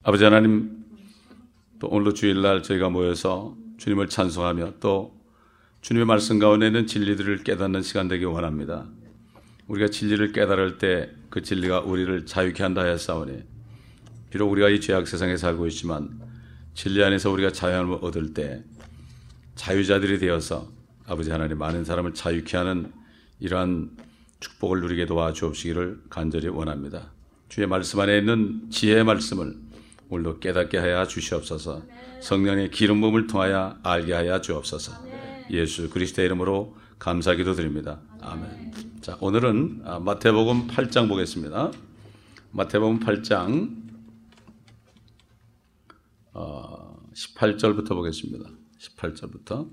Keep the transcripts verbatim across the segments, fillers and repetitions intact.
아버지 하나님, 또 오늘도 주일날 저희가 모여서 주님을 찬송하며 또 주님의 말씀 가운데 있는 진리들을 깨닫는 시간 되기 원합니다. 우리가 진리를 깨달을 때 그 진리가 우리를 자유케 한다 하였사오니, 비록 우리가 이 죄악 세상에 살고 있지만 진리 안에서 우리가 자유함을 얻을 때 자유자들이 되어서 아버지 하나님, 많은 사람을 자유케 하는 이러한 축복을 누리게 도와주옵시기를 간절히 원합니다. 주의 말씀 안에 있는 지혜의 말씀을 오늘도 깨닫게 하여 주시옵소서. 성령의 기름 부음을 통하여 알게 하여 주옵소서. 예수 그리스도의 이름으로 감사 기도드립니다. 아멘. 자, 오늘은 마태복음 팔 장 보겠습니다. 마태복음 팔 장 어, 십팔 절부터 보겠습니다. 십팔 절부터.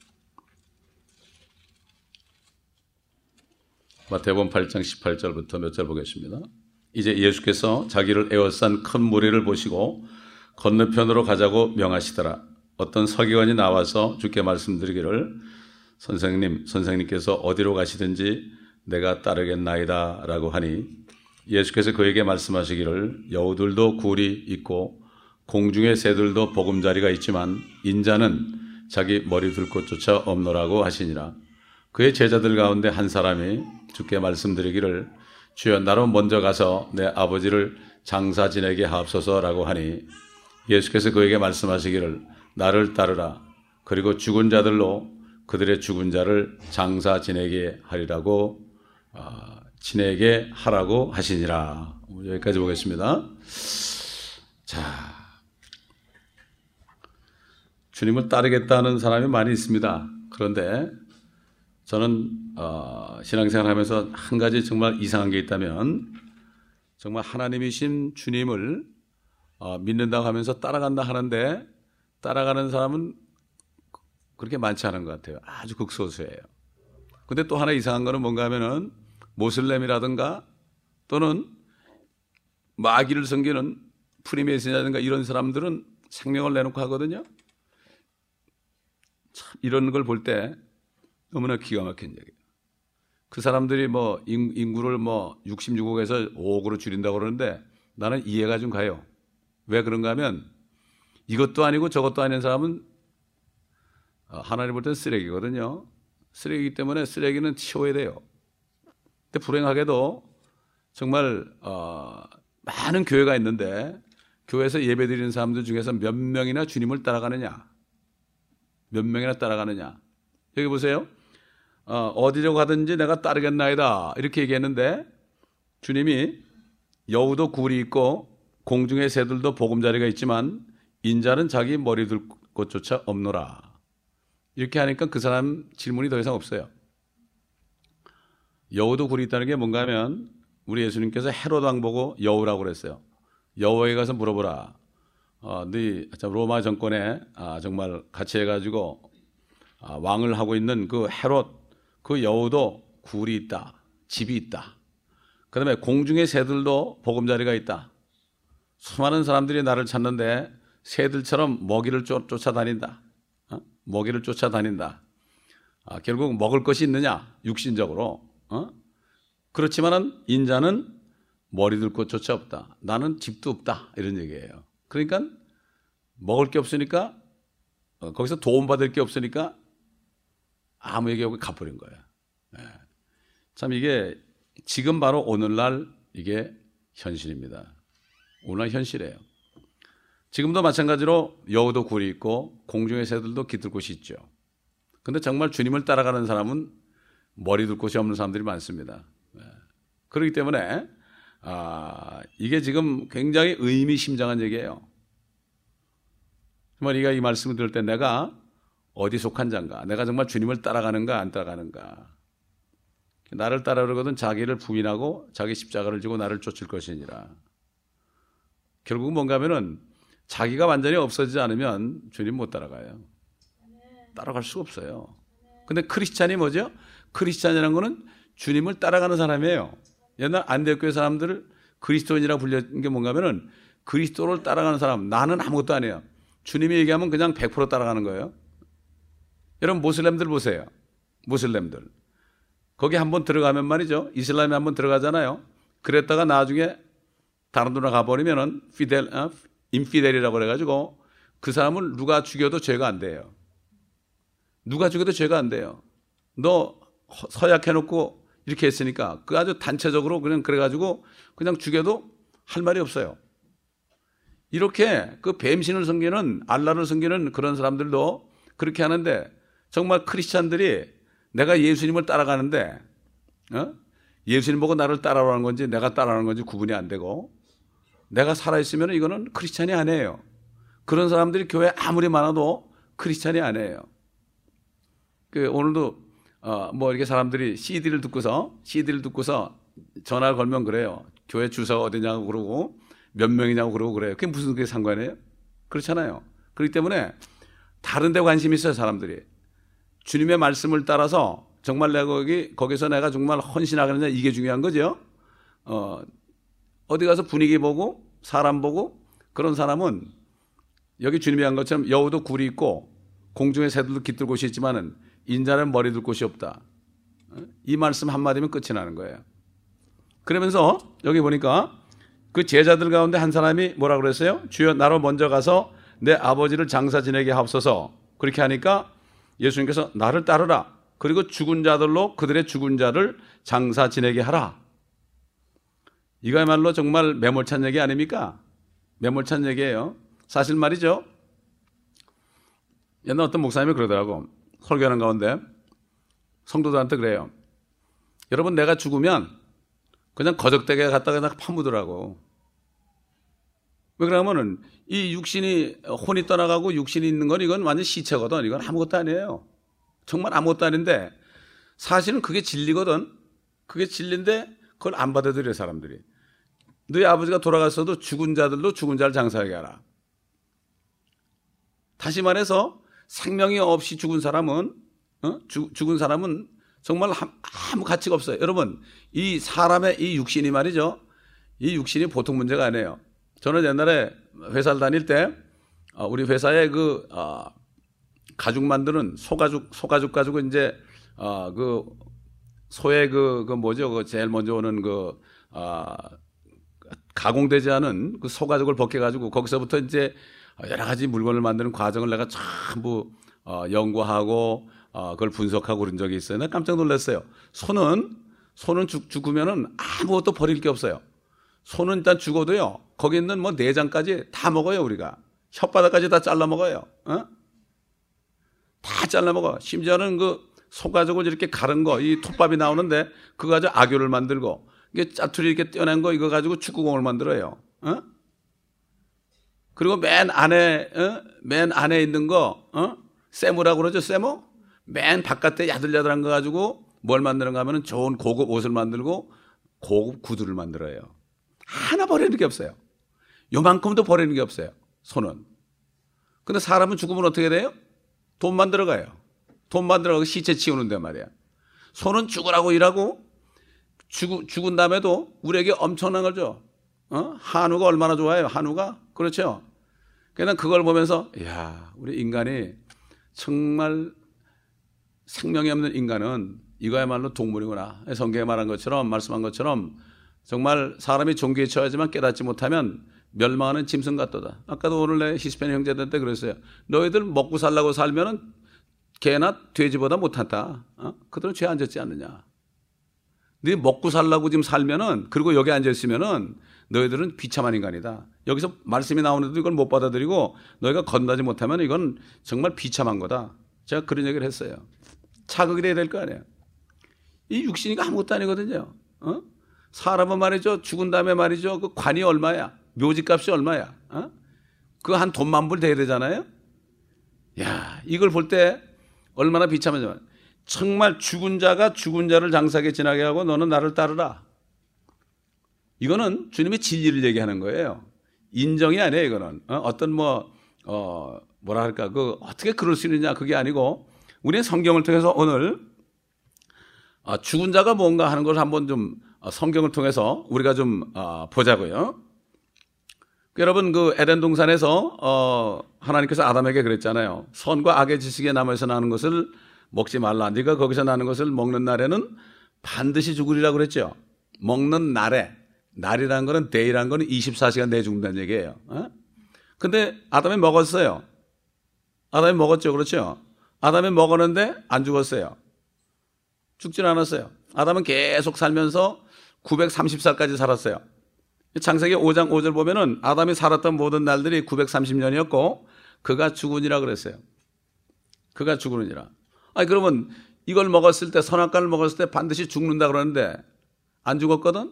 마태복음 팔 장 십팔 절부터 몇 절 보겠습니다. 이제 예수께서 자기를 에워싼 큰 무리를 보시고 건너편으로 가자고 명하시더라. 어떤 서기관이 나와서 주께 말씀드리기를, 선생님, 선생님께서 어디로 가시든지 내가 따르겠나이다 라고 하니, 예수께서 그에게 말씀하시기를, 여우들도 굴이 있고 공중의 새들도 보금자리가 있지만 인자는 자기 머리 둘 곳조차 없노라고 하시니라. 그의 제자들 가운데 한 사람이 주께 말씀드리기를, 주여, 나로 먼저 가서 내 아버지를 장사 지내게 하옵소서라고 하니, 예수께서 그에게 말씀하시기를, 나를 따르라. 그리고 죽은 자들로 그들의 죽은 자를 장사 지내게 하리라고 어, 지내게 하라고 하시니라. 여기까지 보겠습니다. 자, 주님을 따르겠다는 사람이 많이 있습니다. 그런데 저는 어, 신앙생활하면서 한 가지 정말 이상한 게 있다면, 정말 하나님이신 주님을 어, 믿는다고 하면서 따라간다 하는데 따라가는 사람은 그렇게 많지 않은 것 같아요. 아주 극소수예요. 근데 또 하나 이상한 거는 뭔가 하면은, 모슬렘이라든가 또는 마귀를 섬기는 프리메이슨이라든가 이런 사람들은 생명을 내놓고 하거든요. 참, 이런 걸 볼 때 너무나 기가 막힌 얘기예요. 그 사람들이 뭐 인구를 뭐 육십육억에서 오억으로 줄인다고 그러는데 나는 이해가 좀 가요. 왜 그런가 하면, 이것도 아니고 저것도 아닌 사람은 하나님 볼 때는 쓰레기거든요. 쓰레기이기 때문에 쓰레기는 치워야 돼요. 근데 불행하게도 정말 어, 많은 교회가 있는데 교회에서 예배드리는 사람들 중에서 몇 명이나 주님을 따라가느냐? 몇 명이나 따라가느냐? 여기 보세요. 어, 어디로 가든지 내가 따르겠나이다 이렇게 얘기했는데, 주님이 여우도 굴이 있고 공중의 새들도 보금자리가 있지만 인자는 자기 머리 둘 곳조차 없노라. 이렇게 하니까 그 사람 질문이 더 이상 없어요. 여우도 굴이 있다는 게 뭔가 하면, 우리 예수님께서 헤롯 왕 보고 여우라고 그랬어요. 여우에게 가서 물어보라. 어, 네 로마 정권에 아, 정말 같이 해가지고 아, 왕을 하고 있는 그 헤롯, 그 여우도 굴이 있다, 집이 있다. 그 다음에 공중의 새들도 보금자리가 있다. 수많은 사람들이 나를 찾는데 새들처럼 먹이를 쫓, 쫓아다닌다. 어? 먹이를 쫓아다닌다. 아, 결국 먹을 것이 있느냐? 육신적으로. 어? 그렇지만은 인자는 머리 둘 곳조차 없다. 나는 집도 없다. 이런 얘기예요. 그러니까 먹을 게 없으니까, 어, 거기서 도움받을 게 없으니까 아무 얘기 없이 가버린 거예요. 네. 참, 이게 지금 바로 오늘날 이게 현실입니다. 오늘날 현실이에요. 지금도 마찬가지로 여우도 굴이 있고 공중의 새들도 깃들 곳이 있죠. 그런데 정말 주님을 따라가는 사람은 머리 둘 곳이 없는 사람들이 많습니다. 네. 그렇기 때문에 아, 이게 지금 굉장히 의미심장한 얘기예요. 정말 네가 이 말씀을 들을 때 내가 어디 속한 자인가? 내가 정말 주님을 따라가는가 안 따라가는가? 나를 따르거든 자기를 부인하고 자기 십자가를 지고 나를 쫓을 것이니라. 결국 뭔가 하면은 자기가 완전히 없어지지 않으면 주님 못 따라가요. 따라갈 수가 없어요. 근데 크리스찬이 뭐죠? 크리스찬이라는 거는 주님을 따라가는 사람이에요. 옛날 안디옥교회 사람들을 그리스도인이라고 불리는 게 뭔가 하면은 그리스도를 따라가는 사람. 나는 아무것도 아니에요. 주님이 얘기하면 그냥 백 퍼센트 따라가는 거예요. 여러분, 모슬렘들 보세요. 모슬렘들. 거기 한번 들어가면 말이죠. 이슬람에 한번 들어가잖아요. 그랬다가 나중에 다른 데로 가버리면은 피델, 어? 인피델이라고 그래가지고 그 사람을 누가 죽여도 죄가 안 돼요. 누가 죽여도 죄가 안 돼요. 너 서약해놓고 이렇게 했으니까 그 아주 단체적으로 그냥 그래가지고 그냥 죽여도 할 말이 없어요. 이렇게 그 뱀신을 섬기는 알라를 섬기는 그런 사람들도 그렇게 하는데 정말 크리스찬들이 내가 예수님을 따라가는데 어? 예수님 보고 나를 따라오는 건지 내가 따라오는 건지 구분이 안 되고 내가 살아있으면 이거는 크리스찬이 아니에요. 그런 사람들이 교회에 아무리 많아도 크리스찬이 아니에요. 그 오늘도 어 뭐 이렇게 사람들이 씨디를 듣고서 씨디를 듣고서 전화를 걸면 그래요. 교회 주소가 어디냐고 그러고 몇 명이냐고 그러고 그래요. 그게 무슨 그게 상관이에요? 그렇잖아요. 그렇기 때문에 다른 데 관심이 있어요, 사람들이. 주님의 말씀을 따라서 정말 내가 거기 거기서 내가 정말 헌신하겠느냐 이게 중요한 거죠. 어 어디 가서 분위기 보고 사람 보고 그런 사람은 여기 주님이 한 것처럼 여우도 굴이 있고 공중의 새들도 깃들 곳이 있지만은 인자는 머리 둘 곳이 없다. 이 말씀 한마디면 끝이 나는 거예요. 그러면서 여기 보니까 그 제자들 가운데 한 사람이 뭐라 그랬어요? 주여 나로 먼저 가서 내 아버지를 장사 지내게 하옵소서. 그렇게 하니까 예수님께서 나를 따르라. 그리고 죽은 자들로 그들의 죽은 자를 장사 지내게 하라. 이거야말로 정말 매몰찬 얘기 아닙니까? 매몰찬 얘기예요. 사실 말이죠. 옛날 어떤 목사님이 그러더라고. 설교하는 가운데 성도들한테 그래요. 여러분 내가 죽으면 그냥 거적대게 갖다가 그냥 파묻으라고. 왜 그러면은 이 육신이 혼이 떠나가고 육신이 있는 건 이건 완전 시체거든. 이건 아무것도 아니에요. 정말 아무것도 아닌데 사실은 그게 진리거든. 그게 진리인데 그걸 안 받아들여 사람들이. 너희 아버지가 돌아갔어도 죽은 자들도 죽은 자를 장사하게 하라. 다시 말해서 생명이 없이 죽은 사람은 어? 죽, 죽은 사람은 정말 아무 가치가 없어요. 여러분 이 사람의 이 육신이 말이죠. 이 육신이 보통 문제가 아니에요. 저는 옛날에 회사를 다닐 때 우리 회사에 그 어, 가죽 만드는 소가죽 소가죽 가지고 이제 어, 그 소의 그, 그 뭐죠? 그 제일 먼저 오는 그 어, 가공되지 않은 그 소가죽을 벗겨가지고 거기서부터 이제 여러 가지 물건을 만드는 과정을 내가 전부 어, 연구하고 어, 그걸 분석하고 그런 적이 있어요. 내가 깜짝 놀랐어요. 소는 소는 죽, 죽으면은 아무것도 버릴 게 없어요. 소는 일단 죽어도요. 거기 있는 뭐 내장까지 다 먹어요. 우리가 혓바닥까지 다 잘라 먹어요. 어? 다 잘라 먹어. 심지어는 그 소가죽을 이렇게 가른 거, 이 톱밥이 나오는데 그거 가지고 악교를 만들고 이게 짜투리 이렇게 떼어낸 거 이거 가지고 축구공을 만들어요. 어? 그리고 맨 안에 어? 맨 안에 있는 거 어? 세무라고 그러죠. 세무? 맨 바깥에 야들야들한 거 가지고 뭘 만드는가 하면은 좋은 고급 옷을 만들고 고급 구두를 만들어요. 하나 버리는 게 없어요. 요만큼도 버리는 게 없어요. 손은. 근데 사람은 죽으면 어떻게 돼요? 돈 만들어 가요. 돈 만들어 가고 시체 치우는데 말이야. 손은 죽으라고 일하고 죽, 죽은 다음에도 우리에게 엄청난 거죠. 어? 한우가 얼마나 좋아요. 한우가. 그렇죠. 그냥 그걸 보면서 이야 우리 인간이 정말 생명이 없는 인간은 이거야말로 동물이구나. 성경에 말한 것처럼 말씀한 것처럼 정말 사람이 종교에 처하지만 깨닫지 못하면 멸망하는 짐승 같도다. 아까도 오늘 내 히스패닉 형제들한테 그랬어요. 너희들 먹고 살라고 살면은 개나 돼지보다 못한다. 어? 그들은 죄 안 졌지 않느냐. 네 먹고 살라고 지금 살면은 그리고 여기 앉아 있으면은 너희들은 비참한 인간이다. 여기서 말씀이 나오는데도 이걸 못 받아들이고 너희가 건너지 못하면 이건 정말 비참한 거다. 제가 그런 얘기를 했어요. 자극이 돼야 될 거 아니에요. 이 육신이 아무것도 아니거든요. 어? 사람은 말이죠. 죽은 다음에 말이죠. 그 관이 얼마야? 묘지값이 얼마야? 어? 그 한 돈만 불 돼야 되잖아요. 야, 이걸 볼 때 얼마나 비참하냐. 정말 죽은 자가 죽은 자를 장사하게 지나게 하고 너는 나를 따르라. 이거는 주님의 진리를 얘기하는 거예요. 인정이 아니에요, 이거는. 어? 어떤 뭐, 어, 뭐라 할까, 그, 어떻게 그럴 수 있느냐, 그게 아니고, 우리의 성경을 통해서 오늘, 어, 죽은 자가 뭔가 하는 걸 한번 좀, 어, 성경을 통해서 우리가 좀, 어, 보자고요. 여러분, 그 에덴 동산에서, 어, 하나님께서 아담에게 그랬잖아요. 선과 악의 지식의 나무에서 나는 것을 먹지 말라. 네가 거기서 나는 것을 먹는 날에는 반드시 죽으리라고 그랬죠. 먹는 날에. 날이라는 거는 day라는 거는 이십사 시간 내에 죽는다는 얘기예요. 어? 근데 아담이 먹었어요. 아담이 먹었죠. 그렇죠? 아담이 먹었는데 안 죽었어요. 죽진 않았어요. 아담은 계속 살면서 구백삼십 살까지 살았어요. 창세기 오 장 오 절 보면은 아담이 살았던 모든 날들이 구백삼십 년이었고 그가 죽으니라 그랬어요. 그가 죽으니라. 아니 그러면 이걸 먹었을 때, 선악과를 먹었을 때 반드시 죽는다 그러는데 안 죽었거든?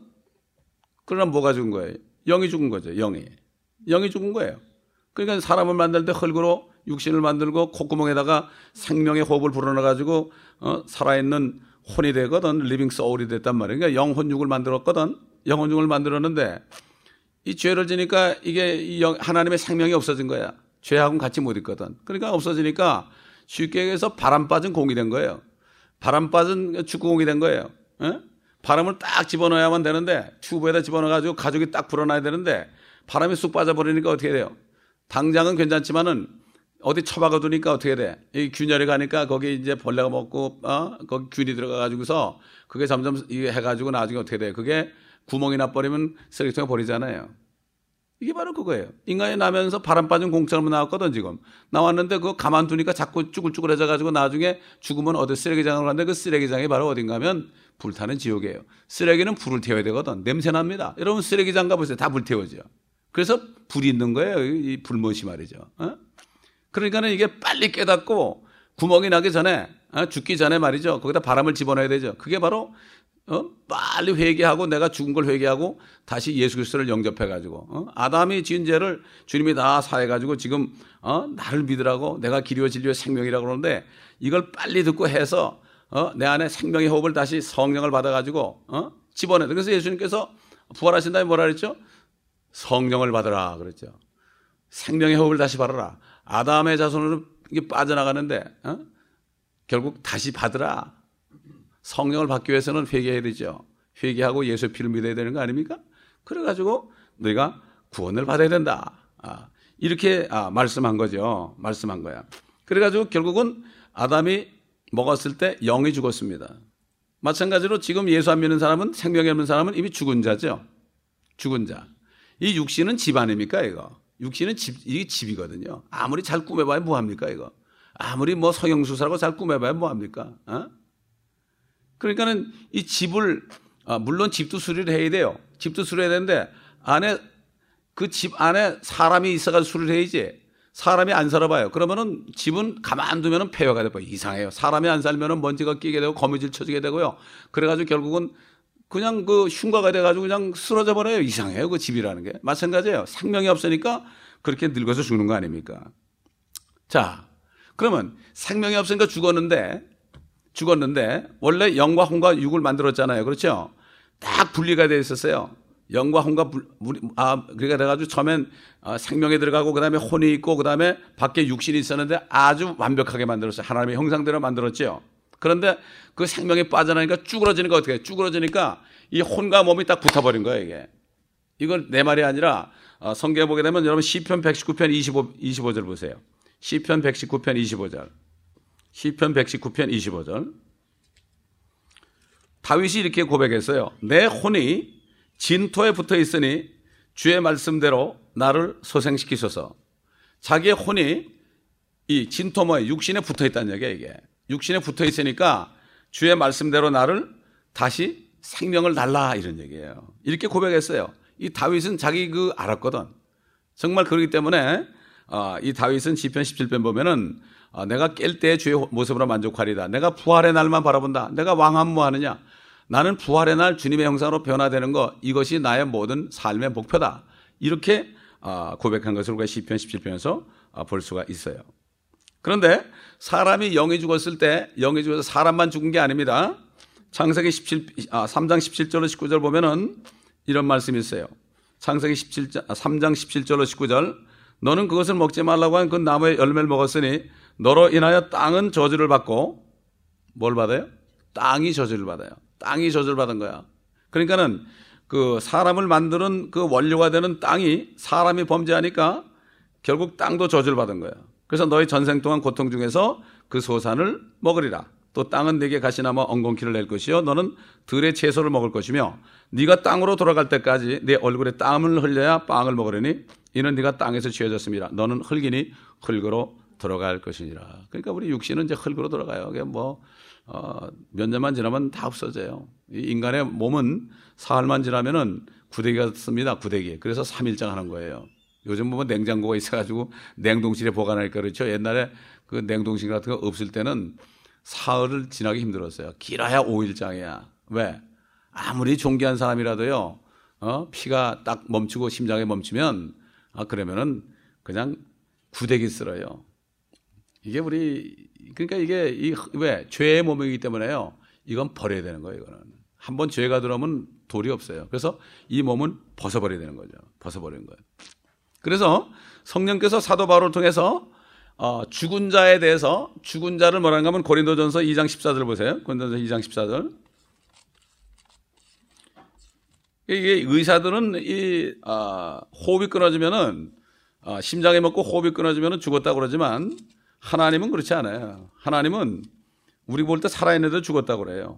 그러나 뭐가 죽은 거예요? 영이 죽은 거죠. 영이. 영이 죽은 거예요. 그러니까 사람을 만들 때 흙으로 육신을 만들고 콧구멍에다가 생명의 호흡을 불어넣어가지고 어, 살아있는 혼이 되거든. 리빙 소울이 됐단 말이에요. 그러니까 영혼육을 만들었거든. 영혼육을 만들었는데 이 죄를 지니까 이게 이 영, 하나님의 생명이 없어진 거야. 죄하고는 같이 못 있거든. 그러니까 없어지니까 쉽게 얘기해서 바람 빠진 공이 된 거예요. 바람 빠진 축구공이 된 거예요. 에? 바람을 딱 집어넣어야만 되는데 튜브에다 집어넣어가지고 가죽이 딱 불어놔야 되는데 바람이 쑥 빠져버리니까 어떻게 돼요? 당장은 괜찮지만은 어디 처박아 두니까 어떻게 돼? 이 균열이 가니까 거기 이제 벌레가 먹고, 어? 거기 균이 들어가가지고서 그게 점점 이게 해가지고 나중에 어떻게 돼? 그게 구멍이 나버리면 쓰레기통에 버리잖아요. 이게 바로 그거예요. 인간이 나면서 바람 빠진 공처럼 나왔거든, 지금. 나왔는데 그거 가만두니까 자꾸 쭈글쭈글해져가지고 나중에 죽으면 어디 쓰레기장으로 가는데 그 쓰레기장이 바로 어딘가 하면 불타는 지옥이에요. 쓰레기는 불을 태워야 되거든. 냄새 납니다. 여러분 쓰레기장 가보세요. 다 불태워져. 그래서 불이 있는 거예요. 이 불못이 말이죠. 어? 그러니까는 이게 빨리 깨닫고 구멍이 나기 전에, 어? 죽기 전에 말이죠. 거기다 바람을 집어넣어야 되죠. 그게 바로 어? 빨리 회개하고 내가 죽은 걸 회개하고 다시 예수 그리스도를 영접해가지고 어? 아담이 지은 죄를 주님이 다 사해가지고 지금 어? 나를 믿으라고 내가 길이요 진리요 생명이라고 그러는데 이걸 빨리 듣고 해서 어? 내 안에 생명의 호흡을 다시 성령을 받아가지고 어? 집어내. 그래서 예수님께서 부활하신 다음에 뭐라 그랬죠? 성령을 받으라 그랬죠. 생명의 호흡을 다시 받으라. 아담의 자손으로 이게 빠져나가는데 어? 결국 다시 받으라. 성령을 받기 위해서는 회개해야 되죠. 회개하고 예수의 피를 믿어야 되는 거 아닙니까? 그래가지고 너희가 구원을 받아야 된다. 아, 이렇게 아, 말씀한 거죠. 말씀한 거야. 그래가지고 결국은 아담이 먹었을 때 영이 죽었습니다. 마찬가지로 지금 예수 안 믿는 사람은, 생명이 없는 사람은 이미 죽은 자죠. 죽은 자. 이 육신은 집 아닙니까 이거? 육신은 집, 이게 집이거든요. 아무리 잘 꾸며봐야 뭐합니까 이거? 아무리 뭐 성형수술하고 잘 꾸며봐야 뭐합니까? 어? 그러니까는 이 집을, 아, 물론 집도 수리를 해야 돼요. 집도 수리해야 되는데 안에, 그 집 안에 사람이 있어가지고 수리를 해야지. 사람이 안 살아봐요. 그러면은 집은 가만두면은 폐허가 되고 이상해요. 사람이 안 살면은 먼지가 끼게 되고 거미줄 쳐지게 되고요. 그래가지고 결국은 그냥 그 흉가가 돼가지고 그냥 쓰러져 버려요. 이상해요. 그 집이라는 게. 마찬가지예요. 생명이 없으니까 그렇게 늙어서 죽는 거 아닙니까? 자, 그러면 생명이 없으니까 죽었는데, 죽었는데, 원래 영과 혼과 육을 만들었잖아요. 그렇죠? 딱 분리가 되어 있었어요. 영과 혼과, 분, 아, 그러니까 돼가지고 처음엔 생명에 들어가고, 그 다음에 혼이 있고, 그 다음에 밖에 육신이 있었는데 아주 완벽하게 만들었어요. 하나님의 형상대로 만들었죠. 그런데 그 생명이 빠져나니까 쭈그러지니까 어떻게 해요? 쭈그러지니까 이 혼과 몸이 딱 붙어버린 거예요, 이게. 이건 내 말이 아니라 어, 성경에 보게 되면 여러분 시편 백십구 편 이십오, 이십오 절 보세요. 시편 백십구 편 이십오 절. 시편 백십구 편 이십오 절. 다윗이 이렇게 고백했어요. 내 혼이 진토에 붙어 있으니 주의 말씀대로 나를 소생시키소서. 자기의 혼이 이 진토 뭐에 육신에 붙어 있다는 얘기예요, 이게. 육신에 붙어 있으니까 주의 말씀대로 나를 다시 생명을 달라 이런 얘기예요. 이렇게 고백했어요. 이 다윗은 자기 그 알았거든. 정말 그렇기 때문에 어, 이 다윗은 시편 십칠 편 보면은 어, 내가 깰 때 주의 모습으로 만족하리다. 내가 부활의 날만 바라본다. 내가 왕하면 뭐하느냐. 나는 부활의 날 주님의 형상으로 변화되는 거 이것이 나의 모든 삶의 목표다. 이렇게 어, 고백한 것을 우리가 시편 십칠 편에서 어, 볼 수가 있어요. 그런데 사람이 영이 죽었을 때 영이 죽어서 사람만 죽은 게 아닙니다. 창세기 십칠, 아, 삼 장 십칠 절로 십구 절 보면은 이런 말씀이 있어요. 창세기 십칠 장, 아, 삼 장 십칠 절로 십구 절. 너는 그것을 먹지 말라고 한 그 나무의 열매를 먹었으니 너로 인하여 땅은 저주를 받고 뭘 받아요? 땅이 저주를 받아요. 땅이 저주를 받은 거야. 그러니까는 그 사람을 만드는 그 원료가 되는 땅이 사람이 범죄하니까 결국 땅도 저주를 받은 거야. 그래서 너희 전생 동안 고통 중에서 그 소산을 먹으리라. 또 땅은 네게 가시나무 엉겅퀴를 낼 것이요 너는 들의 채소를 먹을 것이며 네가 땅으로 돌아갈 때까지 네 얼굴에 땀을 흘려야 빵을 먹으려니 이는 네가 땅에서 지어졌습니다. 너는 흙이니 흙으로 들어갈 것이니라. 그러니까 우리 육신은 이제 흙으로 들어가요. 그게 뭐 어, 몇 년만 지나면 다 없어져요. 이 인간의 몸은 사흘만 지나면은 구데기가 씁니다. 구데기. 그래서 삼 일장 하는 거예요. 요즘 보면 냉장고가 있어가지고 냉동실에 보관하니까 그렇죠. 옛날에 그 냉동실 같은 거 없을 때는 사흘을 지나기 힘들었어요. 길어야 오 일장이야. 왜? 아무리 존귀한 사람이라도요, 어? 피가 딱 멈추고 심장에 멈추면, 아, 그러면은 그냥 구데기 쓸어요. 이게 우리, 그러니까 이게, 이, 왜? 죄의 몸이기 때문에요. 이건 버려야 되는 거예요, 이거는. 한번 죄가 들어오면 돌이 없어요. 그래서 이 몸은 벗어버려야 되는 거죠. 벗어버리는 거예요. 그래서 성령께서 사도 바울을 통해서 어, 죽은 자에 대해서 죽은 자를 뭐라는가 하면 고린도전서 이 장 십사 절 보세요. 고린도전서 이 장 십사 절. 이게 의사들은 이 어, 호흡이 끊어지면은 어, 심장이 멎고 호흡이 끊어지면은 죽었다고 그러지만 하나님은 그렇지 않아요. 하나님은 우리 볼 때 살아있는데도 죽었다고 그래요.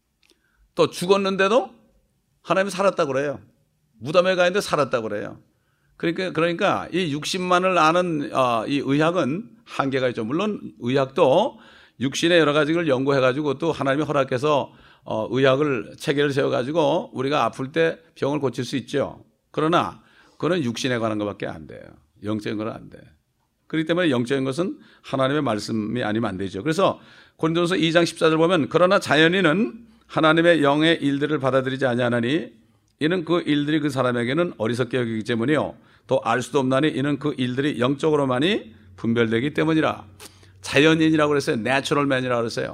또 죽었는데도 하나님은 살았다고 그래요. 무덤에 가 있는데 살았다고 그래요. 그러니까, 그러니까 이 육신만을 아는 어, 이 의학은 한계가 있죠. 물론 의학도 육신의 여러 가지를 연구해가지고 또 하나님이 허락해서 어, 의학을 체계를 세워가지고 우리가 아플 때 병을 고칠 수 있죠. 그러나 그거는 육신에 관한 것밖에 안 돼요. 영적인 건 안 돼. 그렇기 때문에 영적인 것은 하나님의 말씀이 아니면 안 되죠. 그래서 고린도전서 이 장 십사 절 보면 그러나 자연인은 하나님의 영의 일들을 받아들이지 아니하나니 이는 그 일들이 그 사람에게는 어리석게 여기기 때문이요 또 알 수도 없나니 이는 그 일들이 영적으로만이 분별되기 때문이라. 자연인이라고 그랬어요. 내추럴 맨이라고 그랬어요.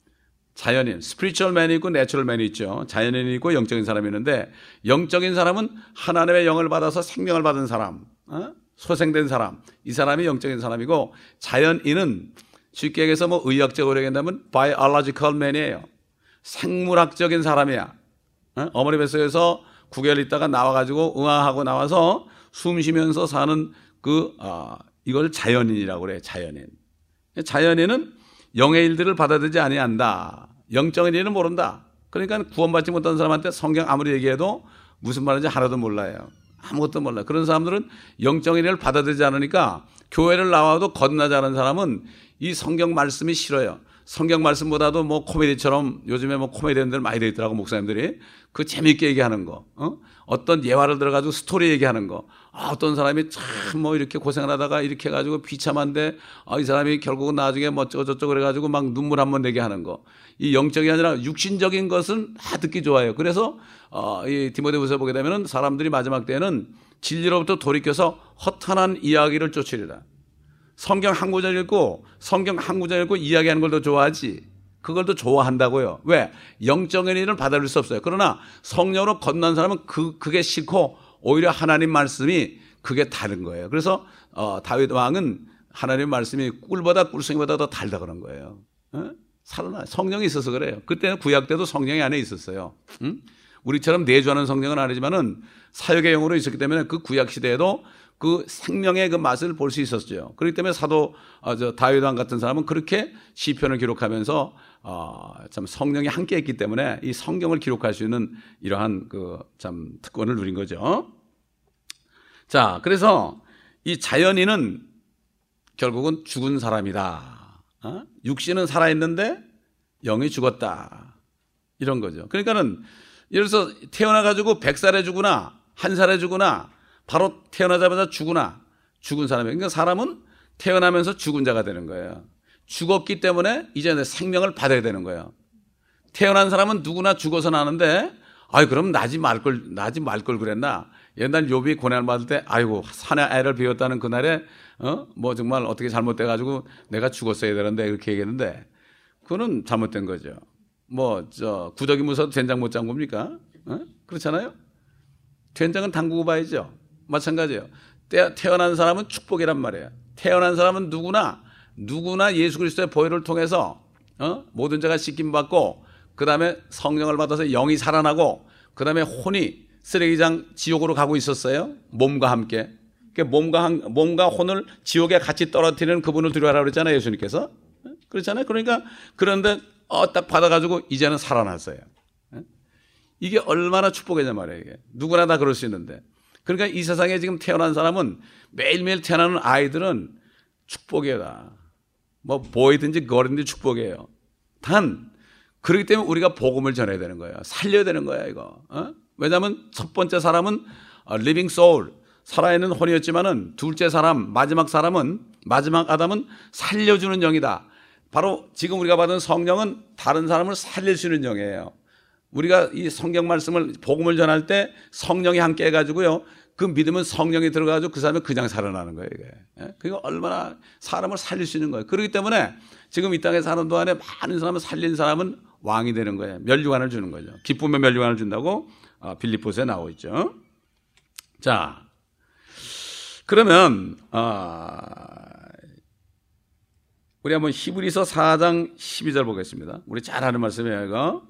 자연인, spiritual man이 있고 natural man이 있죠. 자연인이 있고 영적인 사람이 있는데 영적인 사람은 하나님의 영을 받아서 생명을 받은 사람, 어? 소생된 사람, 이 사람이 영적인 사람이고 자연인은 쉽게 얘기해서 뭐 의학적으로 얘기한다면 biological man이에요. 생물학적인 사람이야. 어? 어머니 뱃속에서 구 개월 있다가 나와가지고 응아하고 나와서 숨 쉬면서 사는 그, 아, 이걸 자연인이라고 그래요. 자연인. 자연인은 영의 일들을 받아들이지 아니한다. 영적인 일은 모른다. 그러니까 구원받지 못한 사람한테 성경 아무리 얘기해도 무슨 말인지 하나도 몰라요. 아무것도 몰라요. 그런 사람들은 영적인 일을 받아들이지 않으니까 교회를 나와도 거듭나지 않은 사람은 이 성경 말씀이 싫어요. 성경 말씀보다도 뭐 코미디처럼 요즘에 뭐 코미디언들 많이 돼 있더라고, 목사님들이. 그 재밌게 얘기하는 거, 어? 어떤 예화를 들어가지고 스토리 얘기하는 거. 아, 어떤 사람이 참 뭐 이렇게 고생을 하다가 이렇게 해가지고 비참한데, 아, 이 사람이 결국은 나중에 뭐 어쩌고저쩌고 그래가지고 막 눈물 한번 내게 하는 거. 이 영적이 아니라 육신적인 것은 다 듣기 좋아요. 그래서, 어, 이 디모데후서 보게 되면은 사람들이 마지막 때에는 진리로부터 돌이켜서 허탄한 이야기를 쫓으리라. 성경 한 구절 읽고 성경 한 구절 읽고 이야기하는 걸 더 좋아하지. 그걸 더 좋아한다고요. 왜? 영적인 일을 받아들일 수 없어요. 그러나 성령으로 건넌 사람은 그, 그게 싫고 오히려 하나님 말씀이 그게 다른 거예요. 그래서 어, 다윗 왕은 하나님 말씀이 꿀보다 꿀송이보다 더 달다 그런 거예요. 어? 살아나 성령이 있어서 그래요. 그때는 구약 때도 성령이 안에 있었어요. 응? 우리처럼 내주하는 성령은 아니지만은 사역의 영으로 있었기 때문에 그 구약 시대에도 그 생명의 그 맛을 볼 수 있었죠. 그렇기 때문에 사도 어, 저 다윗 왕 같은 사람은 그렇게 시편을 기록하면서 어, 참 성령이 함께했기 때문에 이 성경을 기록할 수 있는 이러한 그 참 특권을 누린 거죠. 자, 그래서 이 자연인은 결국은 죽은 사람이다. 어? 육신은 살아 있는데 영이 죽었다. 이런 거죠. 그러니까는 예를 들어서 태어나 가지고 백 살에 죽으나 한 살에 죽으나 바로 태어나자마자 죽으나 죽은 사람이에요. 그러니까 사람은 태어나면서 죽은 자가 되는 거예요. 죽었기 때문에 이제 생명을 받아야 되는 거예요. 태어난 사람은 누구나 죽어서 나는데, 아이, 그럼 나지 말 걸, 나지 말 걸 그랬나? 옛날 욥이 고난을 받을 때, 아이고, 산에 애를 비웠다는 그날에, 어? 뭐 정말 어떻게 잘못돼가지고 내가 죽었어야 되는데, 이렇게 얘기했는데, 그거는 잘못된 거죠. 뭐, 저, 구더기 무서워도 된장 못 잠굽니까? 어? 그렇잖아요? 된장은 담그고 봐야죠. 마찬가지예요. 태어난 사람은 축복이란 말이에요. 태어난 사람은 누구나 누구나 예수 그리스도의 보혈을 통해서 어? 모든 죄가 씻김 받고 그 다음에 성령을 받아서 영이 살아나고 그 다음에 혼이 쓰레기장 지옥으로 가고 있었어요. 몸과 함께. 그러니까 몸과 한, 몸과 혼을 지옥에 같이 떨어뜨리는 그분을 두려워하라고 그랬잖아요. 예수님께서. 그렇잖아요. 그러니까 그런데 어, 딱 받아가지고 이제는 살아났어요. 이게 얼마나 축복이냐 말이에요. 이게. 누구나 다 그럴 수 있는데. 그러니까 이 세상에 지금 태어난 사람은 매일매일 태어나는 아이들은 축복이다. 뭐 보이든지 거리든지 축복이에요. 단 그렇기 때문에 우리가 복음을 전해야 되는 거예요. 살려야 되는 거야 이거. 어? 왜냐하면 첫 번째 사람은 living soul, 살아있는 혼이었지만은 둘째 사람, 마지막 사람은, 마지막 아담은 살려주는 영이다. 바로 지금 우리가 받은 성령은 다른 사람을 살릴 수 있는 영이에요. 우리가 이 성경 말씀을 복음을 전할 때 성령이 함께 해가지고요, 그 믿음은 성령이 들어가지고 그 사람이 그냥 살아나는 거예요. 이게. 그게 얼마나 사람을 살릴 수 있는 거예요. 그렇기 때문에 지금 이 땅에 사는 동안에 많은 사람을 살린 사람은 왕이 되는 거예요. 면류관을 주는 거죠. 기쁨의 면류관을 준다고 빌립보서에 나오고 있죠. 자, 그러면 아, 우리 한번 히브리서 사 장 십이 절 보겠습니다. 우리 잘 아는 말씀이에요. 이거.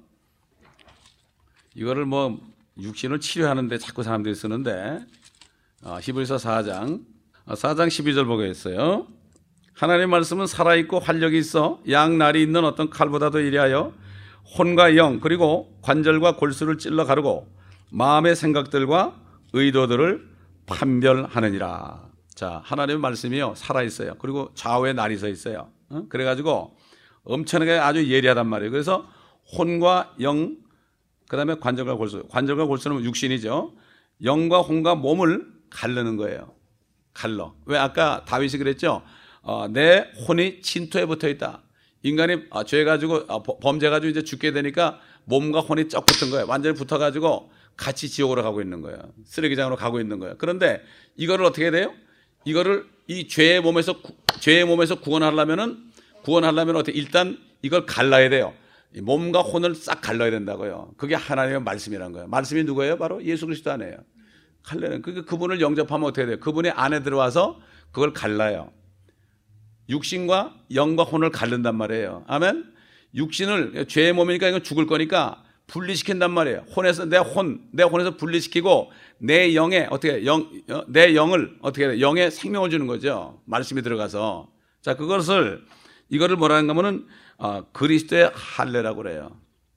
이거를 뭐 육신을 치료하는데 자꾸 사람들이 쓰는데, 어, 히브리서 사 장 사 장 십이 절 보겠어요. 하나님의 말씀은 살아있고 활력이 있어 양날이 있는 어떤 칼보다도 이리하여 혼과 영 그리고 관절과 골수를 찔러 가르고 마음의 생각들과 의도들을 판별하느니라. 자, 하나님의 말씀이요 살아있어요. 그리고 좌우에 날이 서 있어요. 어? 그래가지고 엄청나게 아주 예리하단 말이에요. 그래서 혼과 영, 그 다음에 관절과 골수. 관절과 골수는 육신이죠. 영과 혼과 몸을 가르는 거예요. 갈러. 왜 아까 다윗이 그랬죠? 어, 내 혼이 진토에 붙어 있다. 인간이 아, 죄 가지고 아, 범죄 가지고 이제 죽게 되니까 몸과 혼이 쩍 붙은 거예요. 완전히 붙어 가지고 같이 지옥으로 가고 있는 거예요. 쓰레기장으로 가고 있는 거예요. 그런데 이거를 어떻게 해야 돼요? 이거를 이 죄의 몸에서 구, 죄의 몸에서 구원하려면은 구원하려면 어떻게 일단 이걸 갈라야 돼요. 몸과 혼을 싹 갈라야 된다고요. 그게 하나님의 말씀이란 거예요. 말씀이 누구예요? 바로 예수 그리스도 안에요. 갈라는 그 그분을 영접하면 어떻게 돼요? 그분의 안에 들어와서 그걸 갈라요. 육신과 영과 혼을 가른단 말이에요. 아멘. 육신을 죄의 몸이니까 이건 죽을 거니까 분리시킨단 말이에요. 혼에서 내 혼, 내 혼에서 분리시키고 내 영에 어떻게 영, 내 영을 어떻게 해? 영에 생명을 주는 거죠. 말씀이 들어가서. 자, 그것을 이거를 뭐라는 거면은 어, 그리스도의 할례라고 그래요.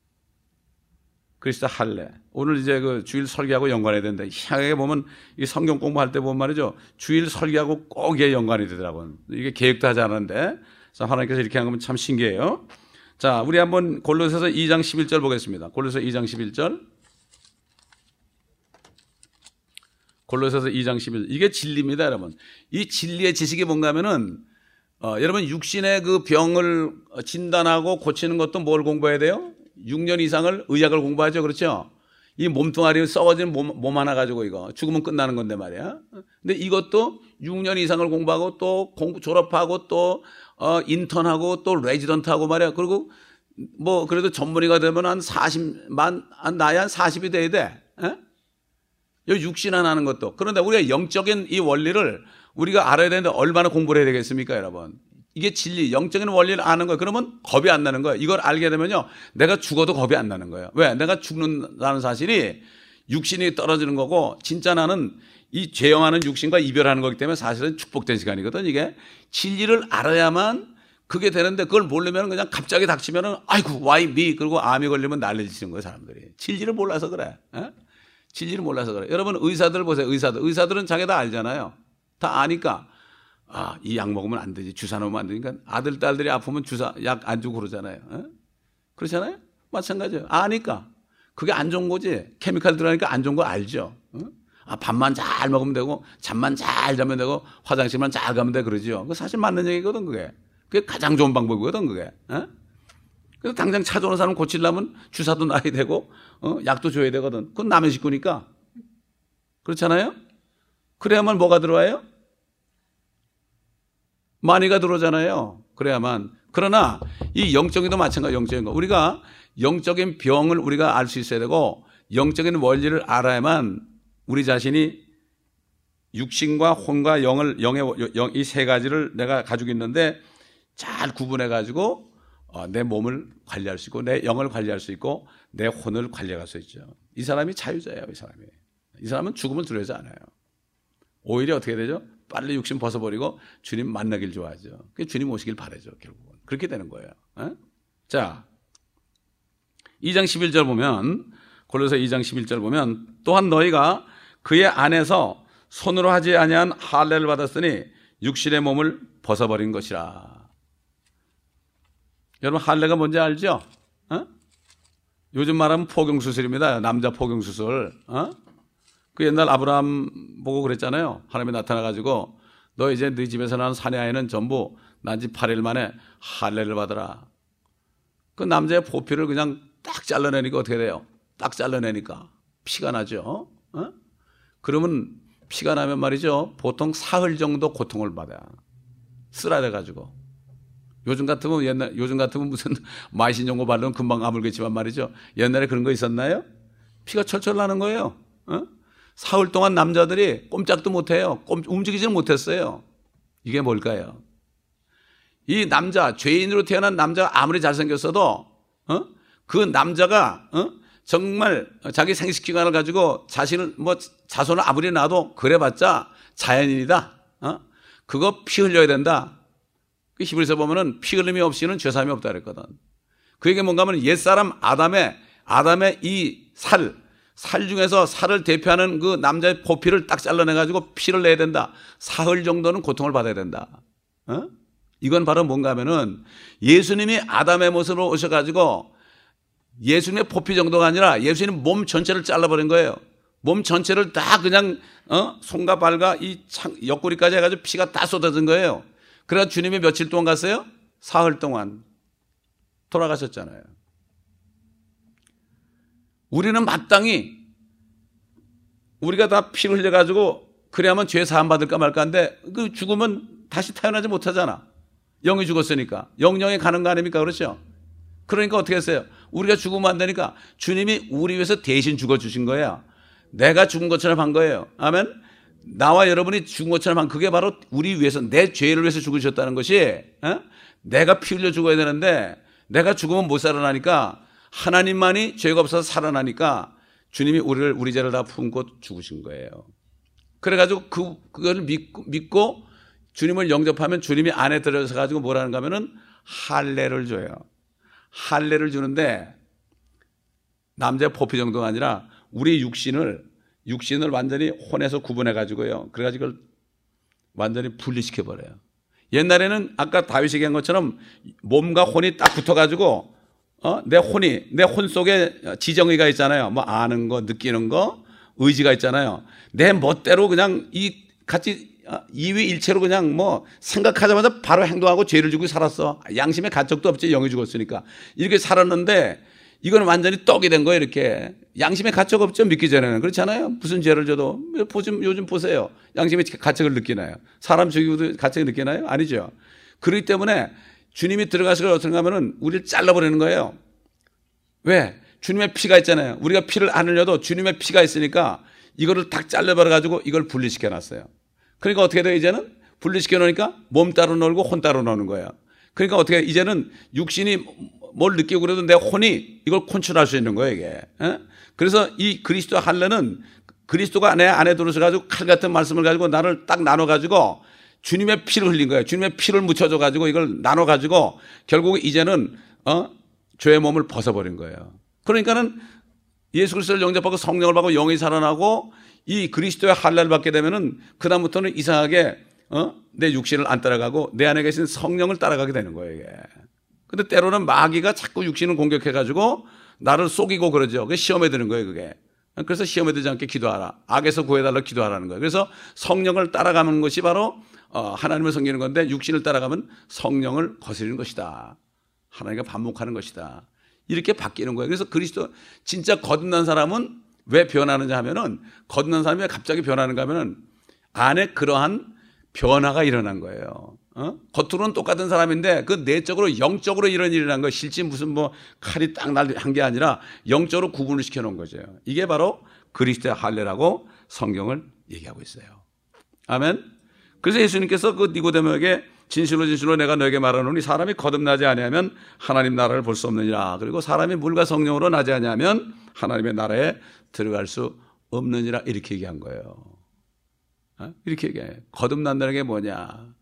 그리스도 할례. 오늘 이제 그 주일 설교하고 연관해야 된다. 희한하게 보면 이 성경 공부할 때 보면 말이죠. 주일 설교하고 꼭 이게 연관이 되더라고요. 이게 계획도 하지 않았는데. 자, 하나님께서 이렇게 한 거면 참 신기해요. 자, 우리 한번 골로새서 이 장 십일 절 보겠습니다. 골로새 이 장 십일 절. 골로새서 이 장 십일 절. 이게 진리입니다, 여러분. 이 진리의 지식이 뭔가 하면은 어, 여러분 육신의 그 병을 진단하고 고치는 것도 뭘 공부해야 돼요? 육 년 이상을 의학을 공부하죠. 그렇죠? 이 몸뚱아리 썩어진 몸, 몸 하나 가지고 이거 죽으면 끝나는 건데 말이야. 근데 이것도 육 년 이상을 공부하고 또 공부 졸업하고 또 어, 인턴하고 또 레지던트하고 말이야. 그리고 뭐 그래도 전문의가 되면 한 사십만, 한 나이 한 사십이 돼야 돼. 에? 이 육신 하나 하는 것도. 그런데 우리가 영적인 이 원리를 우리가 알아야 되는데 얼마나 공부를 해야 되겠습니까, 여러분? 이게 진리, 영적인 원리를 아는 거예요. 그러면 겁이 안 나는 거예요. 이걸 알게 되면요, 내가 죽어도 겁이 안 나는 거예요. 왜? 내가 죽는다는 사실이 육신이 떨어지는 거고, 진짜 나는 이 죄영하는 육신과 이별하는 거기 때문에 사실은 축복된 시간이거든. 이게 진리를 알아야만 그게 되는데, 그걸 모르면 그냥 갑자기 닥치면은 아이고 why me 그리고 암이 걸리면 난리치는 거예요, 사람들이. 진리를 몰라서 그래. 에? 진리를 몰라서 그래. 여러분 의사들 보세요. 의사들. 의사들은 자기 다 알잖아요. 다 아니까. 아, 이 약 먹으면 안 되지. 주사 놓으면 안 되니까 아들, 딸들이 아프면 주사, 약 안 주고 그러잖아요. 에? 그렇잖아요? 마찬가지예요. 아니까. 그게 안 좋은 거지. 케미칼 들어가니까 안 좋은 거 알죠. 어? 아, 밥만 잘 먹으면 되고, 잠만 잘 자면 되고, 화장실만 잘 가면 돼. 그러죠. 그거 사실 맞는 얘기거든, 그게. 그게 가장 좋은 방법이거든, 그게. 에? 그래서 당장 찾아오는 사람 고치려면 주사도 놔야 되고, 어? 약도 줘야 되거든. 그건 남의 식구니까. 그렇잖아요? 그래야만 뭐가 들어와요? 많이가 들어오잖아요. 그래야만. 그러나 이 영적인도 마찬가지, 영적인 거. 우리가 영적인 병을 우리가 알 수 있어야 되고 영적인 원리를 알아야만 우리 자신이 육신과 혼과 영을, 영의, 영, 이 세 가지를 내가 가지고 있는데 잘 구분해 가지고 어, 내 몸을 관리할 수 있고 내 영을 관리할 수 있고 내 혼을 관리할 수 있죠. 이 사람이 자유자예요. 이 사람이. 이 사람은 죽음을 두려워하지 않아요. 오히려 어떻게 되죠? 빨리 육신 벗어버리고 주님 만나길 좋아하죠. 주님 오시길 바라죠. 결국은. 그렇게 되는 거예요. 에? 자, 이 장 십일 절 보면 골로새 이 장 십일 절 보면 또한 너희가 그의 안에서 손으로 하지 아니한 할례를 받았으니 육신의 몸을 벗어버린 것이라. 여러분 할례가 뭔지 알죠? 어? 요즘 말하면 포경수술입니다. 남자 포경수술. 어? 그 옛날 아브라함 보고 그랬잖아요. 하나님이 나타나가지고 너 이제 네 집에서 나는 사내 아이는 전부 난 지 팔 일 만에 할례를 받으라. 그 남자의 포피를 그냥 딱 잘라내니까 어떻게 돼요? 딱 잘라내니까 피가 나죠. 어? 그러면 피가 나면 말이죠. 보통 사흘 정도 고통을 받아요. 쓰라려가지고. 요즘 같으면 옛날 요즘 같으면 무슨 마이신용고 바르면 금방 아물겠지만 말이죠. 옛날에 그런 거 있었나요? 피가 철철 나는 거예요. 어? 사흘 동안 남자들이 꼼짝도 못해요. 꼼, 움직이지는 못했어요. 이게 뭘까요? 이 남자, 죄인으로 태어난 남자가 아무리 잘생겼어도 어? 그 남자가 어? 정말 자기 생식기관을 가지고 자신을 뭐 자손을 아무리 낳아도 그래봤자 자연인이다. 어? 그거 피 흘려야 된다. 그 히브리서 보면은 피 흘림이 없이는 죄사함이 없다 그랬거든. 그게 뭔가 하면 옛사람 아담의 아담의 이 살, 살 중에서 살을 대표하는 그 남자의 포피를 딱 잘라내가지고 피를 내야 된다. 사흘 정도는 고통을 받아야 된다. 어? 이건 바로 뭔가 하면은 예수님이 아담의 모습으로 오셔가지고 예수님의 포피 정도가 아니라 예수님 몸 전체를 잘라버린 거예요. 몸 전체를 다 그냥 어? 손과 발과 이 창, 옆구리까지 해가지고 피가 다 쏟아진 거예요. 그래서 주님이 며칠 동안 갔어요? 사흘 동안 돌아가셨잖아요. 우리는 마땅히 우리가 다 피를 흘려가지고 그래야만 죄 사함 받을까 말까 한데 그 죽으면 다시 태어나지 못하잖아. 영이 죽었으니까. 영영에 가는 거 아닙니까? 그렇죠? 그러니까 어떻게 했어요? 우리가 죽으면 안 되니까 주님이 우리 위해서 대신 죽어주신 거야. 내가 죽은 것처럼 한 거예요. 아멘? 나와 여러분이 죽은 것처럼 한 그게 바로 우리 위해서 내 죄를 위해서 죽으셨다는 것이 어? 내가 피 흘려 죽어야 되는데 내가 죽으면 못 살아나니까 하나님만이 죄가 없어서 살아나니까 주님이 우리를 우리 죄를 다 품고 죽으신 거예요. 그래가지고 그, 그걸 믿고, 믿고 주님을 영접하면 주님이 안에 들어서 가지고 뭐라는가 하면은 할례를 줘요. 할례를 주는데 남자의 포피 정도가 아니라 우리 육신을 육신을 완전히 혼에서 구분해 가지고요. 그래가지고 그걸 완전히 분리시켜 버려요. 옛날에는 아까 다윗이 얘기한 것처럼 몸과 혼이 딱 붙어 가지고 어? 내 혼이 내 혼 속에 지정의가 있잖아요. 뭐 아는 거, 느끼는 거, 의지가 있잖아요. 내 멋대로 그냥 이 같이 이위일체로 그냥 뭐 생각하자마자 바로 행동하고 죄를 지고 살았어. 양심의 가책도 없지. 영이 죽었으니까. 이렇게 살았는데 이거는 완전히 떡이 된 거예요. 이렇게. 양심의 가책 없죠. 믿기 전에는. 그렇잖아요. 무슨 죄를 져도. 요즘, 요즘 보세요. 양심의 가책을 느끼나요? 사람 죽이고도 가책을 느끼나요? 아니죠. 그렇기 때문에 주님이 들어가서 어떻게 하면은 우리를 잘라버리는 거예요. 왜? 주님의 피가 있잖아요. 우리가 피를 안 흘려도 주님의 피가 있으니까 이거를 딱 잘라버려가지고 이걸 분리시켜 놨어요. 그러니까 어떻게 돼요? 이제는 분리시켜 놓으니까 몸 따로 놀고 혼 따로 노는 거예요. 그러니까 어떻게 이제는 육신이 뭘 느끼고 그래도 내 혼이 이걸 컨트롤할 수 있는 거예요, 이게. 에? 그래서 이 그리스도 할례는 그리스도가 내 안에 들어서 가지고 칼 같은 말씀을 가지고 나를 딱 나눠 가지고 주님의 피를 흘린 거예요. 주님의 피를 묻혀줘 가지고 이걸 나눠 가지고 결국 이제는 어? 죄의 몸을 벗어버린 거예요. 그러니까는 예수 그리스도를 영접하고 성령을 받고 영이 살아나고 이 그리스도의 할례를 받게 되면은 그다음부터는 이상하게 어? 내 육신을 안 따라가고 내 안에 계신 성령을 따라가게 되는 거예요, 이게. 근데 때로는 마귀가 자꾸 육신을 공격해 가지고 나를 속이고 그러죠. 그게 시험에 드는 거예요, 그게. 그래서 시험에 들지 않게 기도하라. 악에서 구해달라 기도하라는 거예요. 그래서 성령을 따라가는 것이 바로 어, 하나님을 섬기는 건데 육신을 따라가면 성령을 거스르는 것이다. 하나님과 반목하는 것이다. 이렇게 바뀌는 거예요. 그래서 그리스도 진짜 거듭난 사람은 왜 변하느냐 하면은 거듭난 사람이 왜 갑자기 변하는가 하면은 안에 그러한 변화가 일어난 거예요. 어? 겉으로는 똑같은 사람인데 그 내적으로 영적으로 이런 일이 일어난 거예요. 실제 무슨 뭐 칼이 딱 날 한 게 아니라 영적으로 구분을 시켜 놓은 거죠. 이게 바로 그리스도의 할례라고 성경을 얘기하고 있어요. 아멘. 그래서 예수님께서 그 니고데모에게 진실로 진실로 내가 너에게 말하노니 사람이 거듭나지 아니하면 하나님 나라를 볼 수 없느니라. 그리고 사람이 물과 성령으로 나지 아니하면 하나님의 나라에 들어갈 수 없느니라. 이렇게 얘기한 거예요. 어? 이렇게 얘기해. 거듭난다는 게 뭐냐?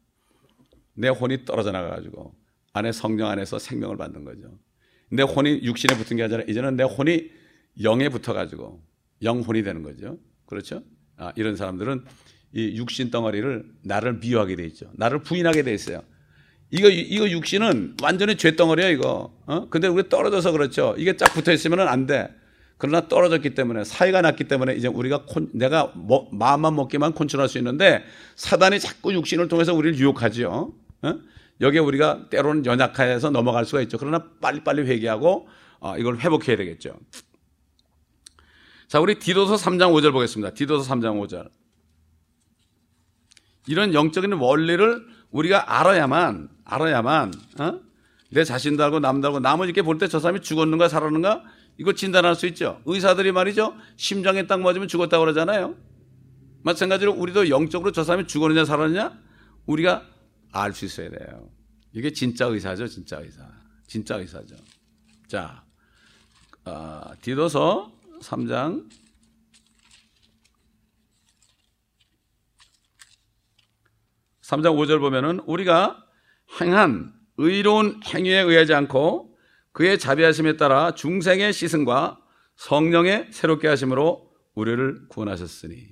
내 혼이 떨어져 나가가지고 안에 성령 안에서 생명을 받는 거죠. 내 혼이 육신에 붙은 게 아니라 이제는 내 혼이 영에 붙어가지고 영혼이 되는 거죠. 그렇죠? 아, 이런 사람들은 이 육신 덩어리를 나를 미워하게 돼 있죠. 나를 부인하게 돼 있어요. 이거 이거 육신은 완전히 죄 덩어리야 이거. 어? 근데 우리 떨어져서 그렇죠. 이게 쫙 붙어 있으면은 안 돼. 그러나 떨어졌기 때문에 사이가 났기 때문에 이제 우리가 콘, 내가 뭐, 마음만 먹기만 컨트롤할 수 있는데 사단이 자꾸 육신을 통해서 우리를 유혹하죠. 어? 여기에 우리가 때로는 연약해서 넘어갈 수가 있죠. 그러나 빨리빨리 회개하고 어, 이걸 회복해야 되겠죠. 자, 우리 디도서 삼 장 오 절 보겠습니다. 디도서 삼 장 오 절. 이런 영적인 원리를 우리가 알아야만 알아야만 어? 내 자신도 알고 남도 알고 남을 이렇게 볼 때 저 사람이 죽었는가 살았는가 이거 진단할 수 있죠. 의사들이 말이죠. 심장에 딱 맞으면 죽었다고 그러잖아요. 마찬가지로 우리도 영적으로 저 사람이 죽었느냐 살았느냐 우리가 알 수 있어야 돼요. 이게 진짜 의사죠. 진짜 의사. 진짜 의사죠. 자, 어, 디도서 삼 장 삼 장 오 절 보면은 우리가 행한 의로운 행위에 의하지 않고 그의 자비하심에 따라 중생의 시승과 성령의 새롭게 하심으로 우리를 구원하셨으니.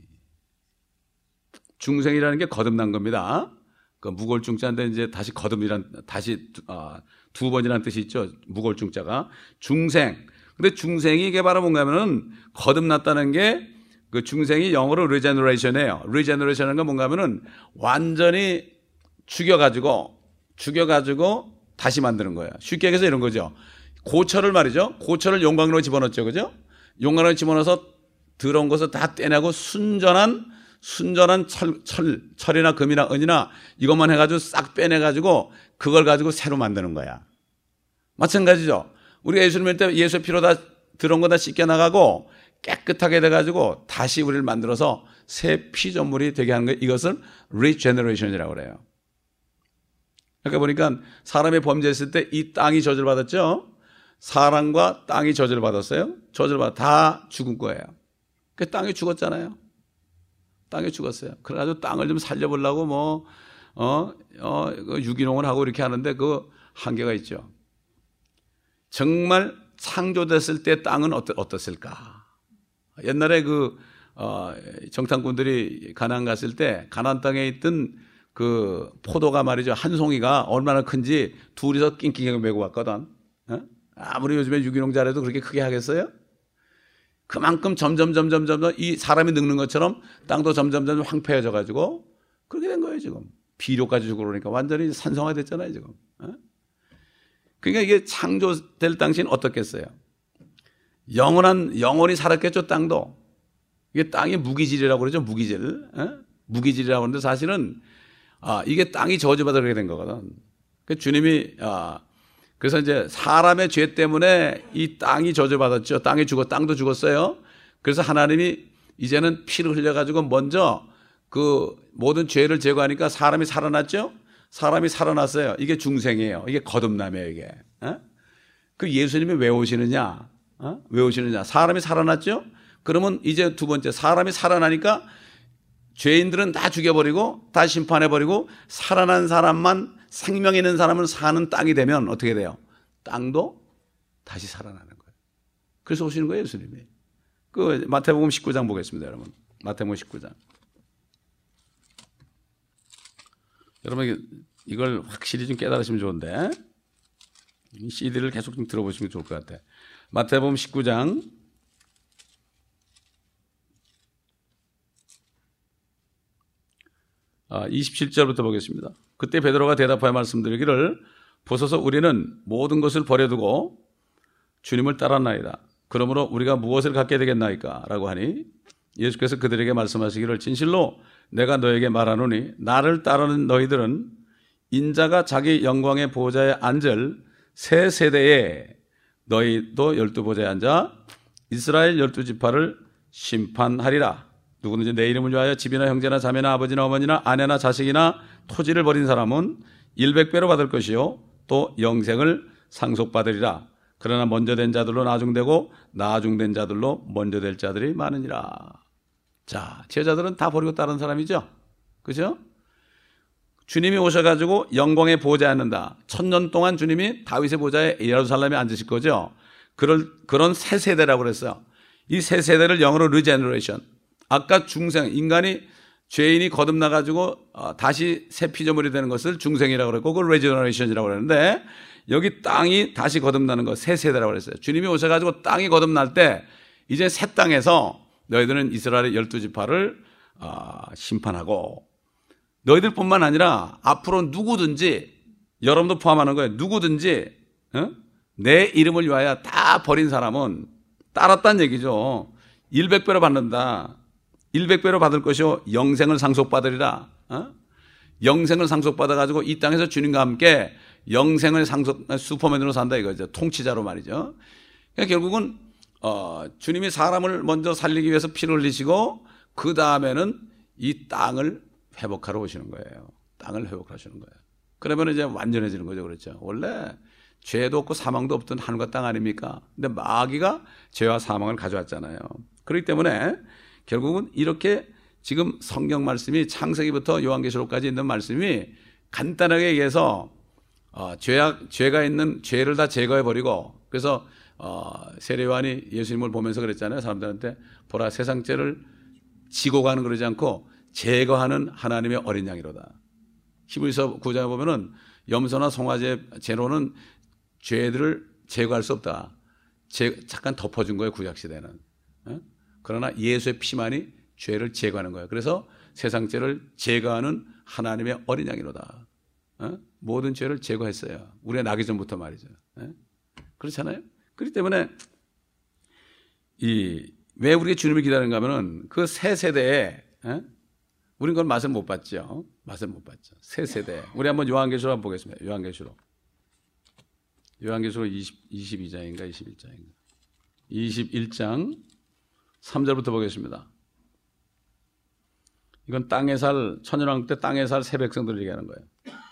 중생이라는 게 거듭난 겁니다. 그 무골 중자인데 이제 다시 거듭이란 다시 어, 두 번이라는 뜻이 있죠. 무골 중자가 중생. 근데 중생이 이게 바로 뭔가면은 거듭났다는 게 그 중생이 영어로 regeneration이에요. regeneration은 건 뭔가면은 완전히 죽여가지고 죽여가지고 다시 만드는 거예요. 쉽게 얘기해서 이런 거죠. 고철을 말이죠. 고철을 용광로에 집어넣었죠, 그죠? 용광로에 집어넣어서 더러운 것을 다 떼내고 순전한 순전한 철, 철, 철이나 금이나 은이나 이것만 해가지고 싹 빼내가지고 그걸 가지고 새로 만드는 거야. 마찬가지죠. 우리가 예수 믿을 때 예수의 피로 다 더러운 거 다 씻겨나가고 깨끗하게 돼가지고 다시 우리를 만들어서 새 피조물이 되게 하는 거예요. 이것을 regeneration이라고 그래요. 그러니까 보니까 사람이 범죄했을 때 이 땅이 저주받았죠. 사람과 땅이 저주받았어요. 저주받아 다 죽은 거예요. 그 땅이 죽었잖아요. 땅이 죽었어요. 그래가지고 땅을 좀 살려보려고 뭐, 어, 어, 유기농을 하고 이렇게 하는데 그 한계가 있죠. 정말 창조됐을 때 땅은 어떠, 어떻을까? 옛날에 그, 어, 정탐꾼들이 가나안 갔을 때 가나안 땅에 있던 그 포도가 말이죠. 한 송이가 얼마나 큰지 둘이서 낑낑하게 메고 왔거든. 어? 아무리 요즘에 유기농 잘해도 그렇게 크게 하겠어요? 그만큼 점점 점점 점점 이 사람이 늙는 것처럼 땅도 점점 점점 황폐해져 가지고 그렇게 된 거예요 지금. 비료까지 주고 그러니까 완전히 산성화됐잖아요 지금. 어? 그러니까 이게 창조될 당시는 어떻겠어요? 영원한 영원히 살았겠죠 땅도. 이게 땅이 무기질이라고 그러죠 무기질. 어? 무기질이라고 하는데 사실은 아 이게 땅이 저주받아 그렇게 된 거거든. 그 주님이 아 그래서 이제 사람의 죄 때문에 이 땅이 저주받았죠. 땅이 죽어 땅도 죽었어요. 그래서 하나님이 이제는 피를 흘려가지고 먼저 그 모든 죄를 제거하니까 사람이 살아났죠. 사람이 살아났어요. 이게 중생이에요. 이게 거듭남이에요. 이게. 어? 그 예수님이 왜 오시느냐? 어? 왜 오시느냐? 사람이 살아났죠. 그러면 이제 두 번째 사람이 살아나니까 죄인들은 다 죽여버리고 다 심판해버리고 살아난 사람만 생명 있는 사람은 사는 땅이 되면 어떻게 돼요? 땅도 다시 살아나는 거예요. 그래서 오시는 거예요 예수님이. 그 마태복음 십구 장 보겠습니다 여러분. 마태복음 십구 장. 여러분 이걸 확실히 좀 깨달으시면 좋은데 씨디를 계속 좀 들어보시면 좋을 것 같아요. 마태복음 십구 장 아, 이십칠 절부터 보겠습니다. 그때 베드로가 대답하여 말씀드리기를 보소서 우리는 모든 것을 버려두고 주님을 따랐나이다. 그러므로 우리가 무엇을 갖게 되겠나이까? 라고 하니 예수께서 그들에게 말씀하시기를 진실로 내가 너에게 말하노니 나를 따르는 너희들은 인자가 자기 영광의 보좌에 앉을 새 세대에 너희도 열두 보좌에 앉아 이스라엘 열두 지파를 심판하리라. 누구든지 내 이름을 위하여 집이나 형제나 자매나 아버지나 어머니나 아내나 자식이나 토지를 버린 사람은 일백 배로 받을 것이요 또 영생을 상속받으리라. 그러나 먼저 된 자들로 나중되고 나중된 자들로 먼저 될 자들이 많으니라. 자, 제자들은 다 버리고 따른 사람이죠. 그죠? 주님이 오셔가지고 영광의 보좌에 앉는다. 천년 동안 주님이 다윗의 보좌에 예루살렘에 앉으실 거죠. 그럴, 그런 새 세대라고 그랬어요. 이 새 세대를 영어로 regeneration. 아까 중생, 인간이 죄인이 거듭나가지고 어, 다시 새 피조물이 되는 것을 중생이라고 그랬고 그걸 레제너레이션이라고 그랬는데 여기 땅이 다시 거듭나는 것, 새 세대라고 그랬어요. 주님이 오셔가지고 땅이 거듭날 때 이제 새 땅에서 너희들은 이스라엘의 열두 지파를 어, 심판하고 너희들뿐만 아니라 앞으로 누구든지 여러분도 포함하는 거예요. 누구든지 어? 내 이름을 위하여 다 버린 사람은 따랐다는 얘기죠. 일백 배로 받는다. 일백 배로 받을 것이요 영생을 상속받으리라. 어? 영생을 상속받아가지고 이 땅에서 주님과 함께 영생을 상속, 슈퍼맨으로 산다 이거죠. 통치자로 말이죠. 그러니까 결국은 어, 주님이 사람을 먼저 살리기 위해서 피를 흘리시고 그 다음에는 이 땅을 회복하러 오시는 거예요. 땅을 회복하시는 거예요. 그러면 이제 완전해지는 거죠. 그렇죠. 원래 죄도 없고 사망도 없던 하늘과 땅 아닙니까? 근데 마귀가 죄와 사망을 가져왔잖아요. 그렇기 때문에 결국은 이렇게 지금 성경 말씀이 창세기부터 요한계시록까지 있는 말씀이 간단하게 얘기해서 어, 죄악, 죄가 있는 죄를 다 제거해버리고 그래서 어, 세례요한이 예수님을 보면서 그랬잖아요. 사람들한테 보라 세상 죄를 지고 가는 그러지 않고 제거하는 하나님의 어린 양이로다. 히브리서 구 장에 보면은 염소나 송아지의 제로는 죄들을 제거할 수 없다. 제, 잠깐 덮어준 거예요. 구약시대는. 어? 그러나 예수의 피만이 죄를 제거하는 거예요. 그래서 세상 죄를 제거하는 하나님의 어린 양이로다. 어? 모든 죄를 제거했어요. 우리가 나기 전부터 말이죠. 어? 그렇잖아요. 그렇기 때문에 이, 왜 우리가 주님을 기다리는가 하면은 그 새 세대에 어? 우린 그걸 맛을 못 봤죠. 맛을 못 봤죠. 새 세대. 우리 한번 요한계시록 한번 보겠습니다. 요한계시록. 요한계시록 이십이 장인가 이십일 장인가. 이십일 장 삼 절부터 보겠습니다. 이건 땅에 살 천연왕국 때 땅에 살 새 백성들을 얘기하는 거예요.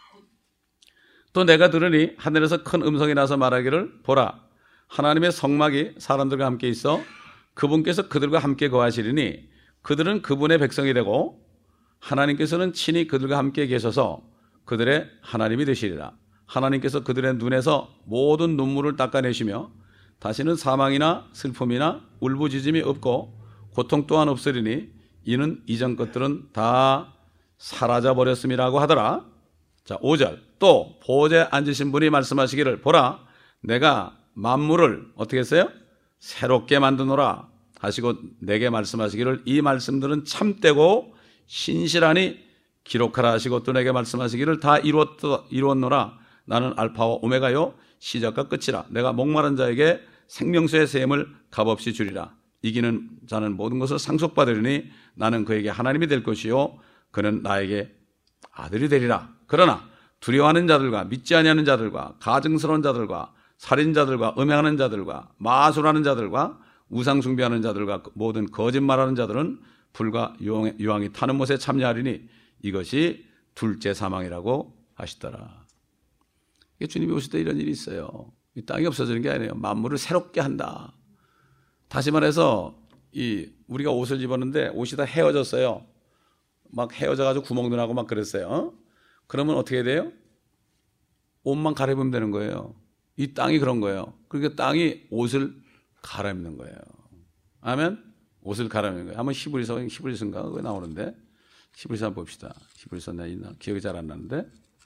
또 내가 들으니 하늘에서 큰 음성이 나서 말하기를 보라 하나님의 성막이 사람들과 함께 있어 그분께서 그들과 함께 거하시리니 그들은 그분의 백성이 되고 하나님께서는 친히 그들과 함께 계셔서 그들의 하나님이 되시리라. 하나님께서 그들의 눈에서 모든 눈물을 닦아내시며 다시는 사망이나 슬픔이나 울부짖음이 없고 고통 또한 없으리니 이는 이전 것들은 다 사라져 버렸음이라고 하더라. 자, 오 절. 또 보호자에 앉으신 분이 말씀하시기를 보라 내가 만물을 어떻게 했어요? 새롭게 만드노라 하시고 내게 말씀하시기를 이 말씀들은 참되고 신실하니 기록하라 하시고 또 내게 말씀하시기를 다 이루었, 이루었노라 나는 알파와 오메가요 시작과 끝이라 내가 목마른 자에게 생명수의 샘을 값없이 주리라 이기는 자는 모든 것을 상속받으리니 나는 그에게 하나님이 될 것이요 그는 나에게 아들이 되리라. 그러나 두려워하는 자들과 믿지 아니하는 자들과 가증스러운 자들과 살인자들과 음행하는 자들과 마술하는 자들과 우상 숭배하는 자들과 모든 거짓말하는 자들은 불과 유황이 타는 못에 참여하리니 이것이 둘째 사망이라고 하시더라. 주님이 오실 때 이런 일이 있어요. 이 땅이 없어지는 게 아니에요. 만물을 새롭게 한다. 다시 말해서 이 우리가 옷을 입었는데 옷이 다 헤어졌어요. 막 헤어져가지고 구멍도 나고 막 그랬어요. 그러면 어떻게 돼요? 옷만 갈아입으면 되는 거예요. 이 땅이 그런 거예요. 그러니까 땅이 옷을 갈아입는 거예요. 아멘? 옷을 갈아입는 거예요. 한번 히브리서, 히브리서인가? 그거 나오는데. 히브리서 한번 봅시다. 히브리서 나 있나? 기억이 잘 안 나는데.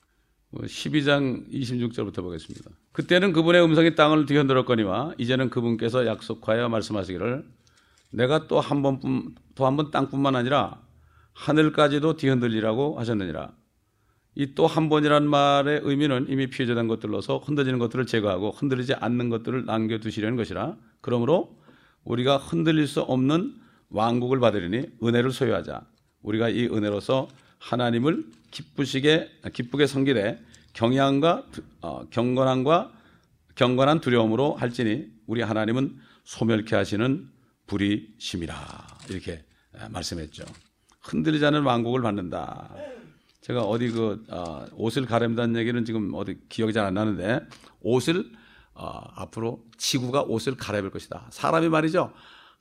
십이 장 이십육 절부터 보겠습니다. 그때는 그분의 음성이 땅을 뒤흔들었거니와 이제는 그분께서 약속하여 말씀하시기를 내가 또 한 번뿐, 또 한 번 땅뿐만 아니라 하늘까지도 뒤흔들리라고 하셨느니라. 이 또 한 번이란 말의 의미는 이미 피해자된 것들로서 흔들리는 것들을 제거하고 흔들리지 않는 것들을 남겨두시려는 것이라. 그러므로 우리가 흔들릴 수 없는 왕국을 받으리니 은혜를 소유하자. 우리가 이 은혜로서 하나님을 기쁘시게 기쁘게 섬기되 경외함과 어, 경건함과 경건한 두려움으로 할지니 우리 하나님은 소멸케 하시는 불이심이라. 이렇게 말씀했죠. 흔들리지 않는 왕국을 받는다. 제가 어디 그 어, 옷을 갈아입는다는 얘기는 지금 어디 기억이 잘 안 나는데 옷을 어, 앞으로 지구가 옷을 갈아입을 것이다. 사람이 말이죠.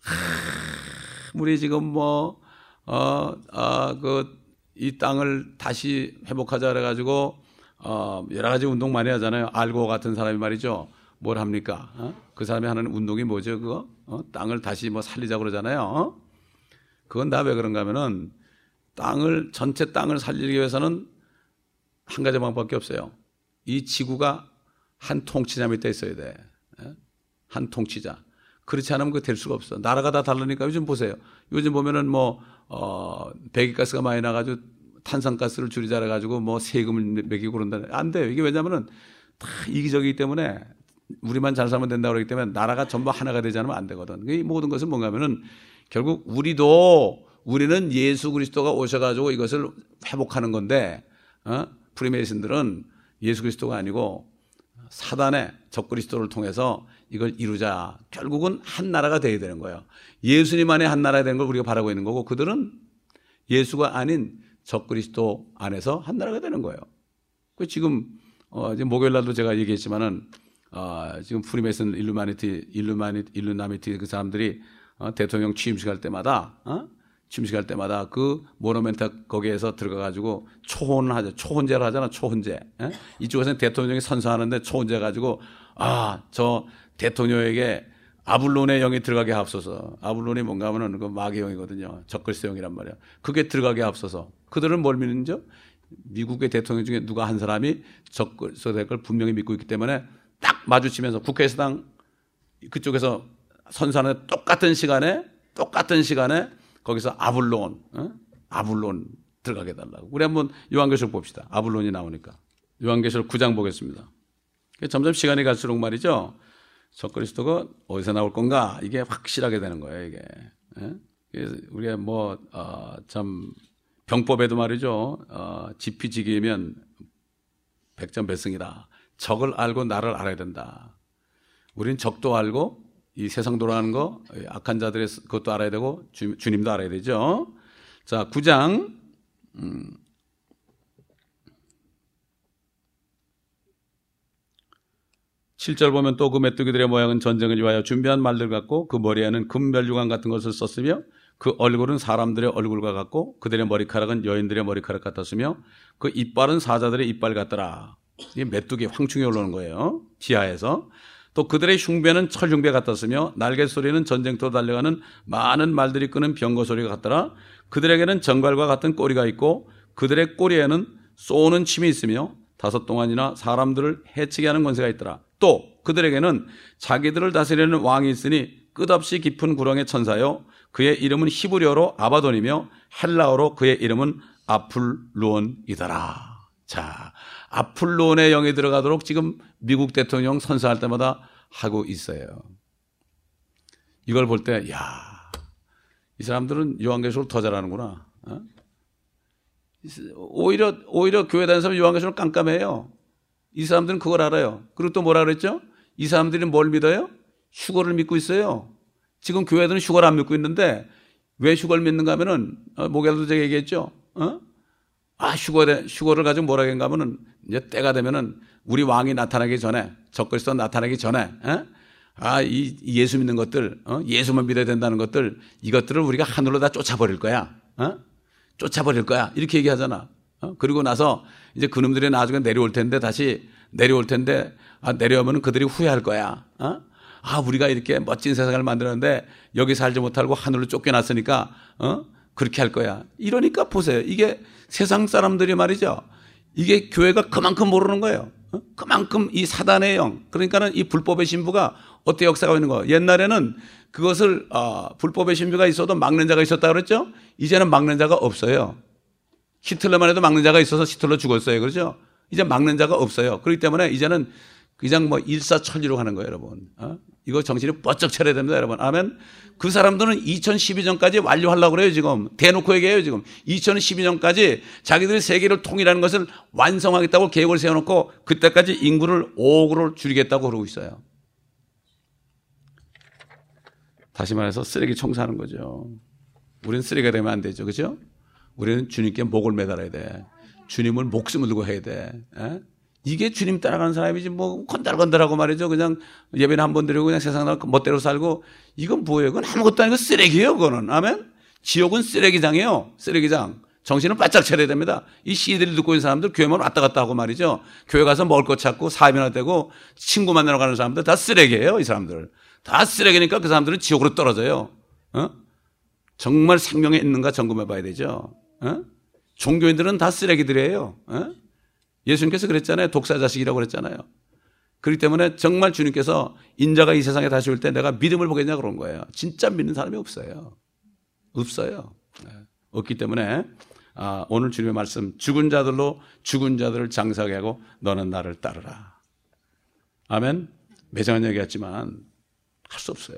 우리 지금 뭐 어, 어, 그 이 땅을 다시 회복하자 그래가지고 어, 여러 가지 운동 많이 하잖아요. 알고 같은 사람이 말이죠. 뭘 합니까? 어? 그 사람이 하는 운동이 뭐죠? 그거 어? 땅을 다시 뭐 살리자 그러잖아요. 어? 그건 다 왜 그런가 하면은 땅을, 전체 땅을 살리기 위해서는 한 가지 방법밖에 없어요. 이 지구가 한 통치자 밑에 있어야 돼. 한 통치자. 그렇지 않으면 그거 될 수가 없어. 나라가 다 다르니까 요즘 보세요. 요즘 보면은 뭐, 어, 배기가스가 많이 나가지고 탄산가스를 줄이자 해가지고 뭐 세금을 매기고 그런다. 안 돼요. 이게 왜냐면은 다 이기적이기 때문에 우리만 잘 살면 된다고 그러기 때문에 나라가 전부 하나가 되지 않으면 안 되거든. 이 모든 것은 뭔가 하면은 결국 우리도 우리는 예수 그리스도가 오셔가지고 이것을 회복하는 건데, 어? 프리메이슨들은 예수 그리스도가 아니고 사단의 적 그리스도를 통해서 이걸 이루자. 결국은 한 나라가 되어야 되는 거예요. 예수님 안에 한 나라가 되는 걸 우리가 바라고 있는 거고 그들은 예수가 아닌 적 그리스도 안에서 한 나라가 되는 거예요. 그 지금 어, 지금 목요일 날도 제가 얘기했지만은 어, 지금 프리메이슨 일루미나티 일루미나티 일루미나티 그 사람들이 어, 대통령 취임식 할 때마다 어? 취임식 할 때마다 그 모노멘트 거기에서 들어가가지고 초혼을 하죠. 초혼제를 하잖아. 초혼제. 에? 이쪽에서는 대통령이 선서하는데 초혼제 가지고 아, 저 대통령에게 아블론의 영이 들어가게 하옵소서. 아블론이 뭔가 하면은 그 마귀의 영이거든요. 적그리스도 영이란 말이야. 그게 들어가게 하옵소서. 그들은 뭘 믿는죠? 미국의 대통령 중에 누가 한 사람이 적그리스도 될 걸 분명히 믿고 있기 때문에 딱 마주치면서 국회의사당 그쪽에서 선서하는 똑같은 시간에 똑같은 시간에 거기서 아블론, 어? 아블론 들어가게 해달라고. 우리 한번 요한계시록 봅시다. 아블론이 나오니까. 요한계시록 구 장 보겠습니다. 점점 시간이 갈수록 말이죠. 적그리스도가 어디서 나올 건가? 이게 확실하게 되는 거예요, 이게. 예? 우리가 뭐, 어, 참, 병법에도 말이죠. 어, 지피지기면 백전백승이다. 적을 알고 나를 알아야 된다. 우린 적도 알고 이 세상 돌아가는 거, 악한 자들의 그것도 알아야 되고 주, 주님도 알아야 되죠. 자, 구 장 음. 칠 절 보면 또 그 메뚜기들의 모양은 전쟁을 위하여 준비한 말들 같고 그 머리에는 금면류관 같은 것을 썼으며 그 얼굴은 사람들의 얼굴과 같고 그들의 머리카락은 여인들의 머리카락 같았으며 그 이빨은 사자들의 이빨 같더라. 이게 메뚜기 황충이 올라오는 거예요. 지하에서. 또 그들의 흉배는 철 흉배 같았으며 날개 소리는 전쟁터로 달려가는 많은 말들이 끄는 병거 소리가 같더라. 그들에게는 정갈과 같은 꼬리가 있고 그들의 꼬리에는 쏘는 침이 있으며 다섯 동안이나 사람들을 해치게 하는 권세가 있더라. 또 그들에게는 자기들을 다스리는 왕이 있으니 끝없이 깊은 구렁의 천사요 그의 이름은 히브리어로 아바돈이며 헬라어로 그의 이름은 아풀루온이더라. 자, 아풀론의 영이 들어가도록 지금 미국 대통령 선서할 때마다 하고 있어요. 이걸 볼 때, 야, 이 사람들은 요한계시록을 더 잘하는구나. 어? 오히려 오히려 교회 다니는 사람은 요한계시록을 깜깜해요. 이 사람들은 그걸 알아요. 그리고 또 뭐라 그랬죠? 이 사람들이 뭘 믿어요? 휴거를 믿고 있어요. 지금 교회들은 휴거를 안 믿고 있는데 왜 휴거를 믿는가 하면은 어, 목요일도 제가 얘기했죠. 어? 아, 휴거를, 휴거를 가지고 뭐라 했는가 하면은 이제 때가 되면은 우리 왕이 나타나기 전에, 적그리스도 나타나기 전에, 에? 아, 이 예수 믿는 것들, 어? 예수만 믿어야 된다는 것들, 이것들을 우리가 하늘로 다 쫓아버릴 거야. 어? 쫓아버릴 거야. 이렇게 얘기하잖아. 어? 그리고 나서 이제 그놈들이 나중에 내려올 텐데, 다시 내려올 텐데, 아, 내려오면은 그들이 후회할 거야. 어? 아, 우리가 이렇게 멋진 세상을 만들었는데 여기 살지 못하고 하늘로 쫓겨났으니까, 어? 그렇게 할 거야. 이러니까 보세요. 이게 세상 사람들이 말이죠. 이게 교회가 그만큼 모르는 거예요. 어? 그만큼 이 사단의 영, 그러니까는 이 불법의 신부가 어떻게 역사가 있는 거예요. 옛날에는 그것을 어, 불법의 신부가 있어도 막는 자가 있었다 그랬죠. 이제는 막는 자가 없어요. 히틀러만 해도 막는 자가 있어서 히틀러 죽었어요. 그렇죠? 이제 막는 자가 없어요. 그렇기 때문에 이제는 그냥 뭐 일사천리로 가는 거예요, 여러분. 어? 이거 정신이 번쩍 차려야 됩니다, 여러분. 아멘. 그 사람들은 이천십이 년까지 완료하려고 그래요, 지금. 대놓고 얘기해요, 지금. 이천십이 년까지 자기들이 세계를 통일하는 것을 완성하겠다고 계획을 세워놓고 그때까지 인구를 오억으로 줄이겠다고 그러고 있어요. 다시 말해서 쓰레기 청소하는 거죠. 우리는 쓰레기가 되면 안 되죠, 그죠? 우리는 주님께 목을 매달아야 돼. 주님을 목숨을 두고 해야 돼. 에? 이게 주님 따라가는 사람이지 뭐 건달건달하고 말이죠. 그냥 예배는 한 번 드리고 그냥 세상 나가 멋대로 살고 이건 뭐예요? 그건 아무것도 아니고 쓰레기예요. 그거는. 아멘. 지옥은 쓰레기장이에요. 쓰레기장. 정신을 바짝 차려야 됩니다. 이 씨디를 듣고 있는 사람들 교회만 왔다 갔다 하고 말이죠. 교회 가서 먹을 거 찾고 사업이나 되고 친구 만나러 가는 사람들 다 쓰레기예요. 이 사람들. 다 쓰레기니까 그 사람들은 지옥으로 떨어져요. 어? 정말 생명에 있는가 점검해 봐야 되죠. 어? 종교인들은 다 쓰레기들이에요. 어? 예수님께서 그랬잖아요. 독사 자식이라고 그랬잖아요. 그렇기 때문에 정말 주님께서 인자가 이 세상에 다시 올 때 내가 믿음을 보겠냐 그런 거예요. 진짜 믿는 사람이 없어요. 없어요. 없기 때문에 아, 오늘 주님의 말씀, 죽은 자들로 죽은 자들을 장사하게 하고 너는 나를 따르라. 아멘. 매정한 얘기 같지만 할 수 없어요.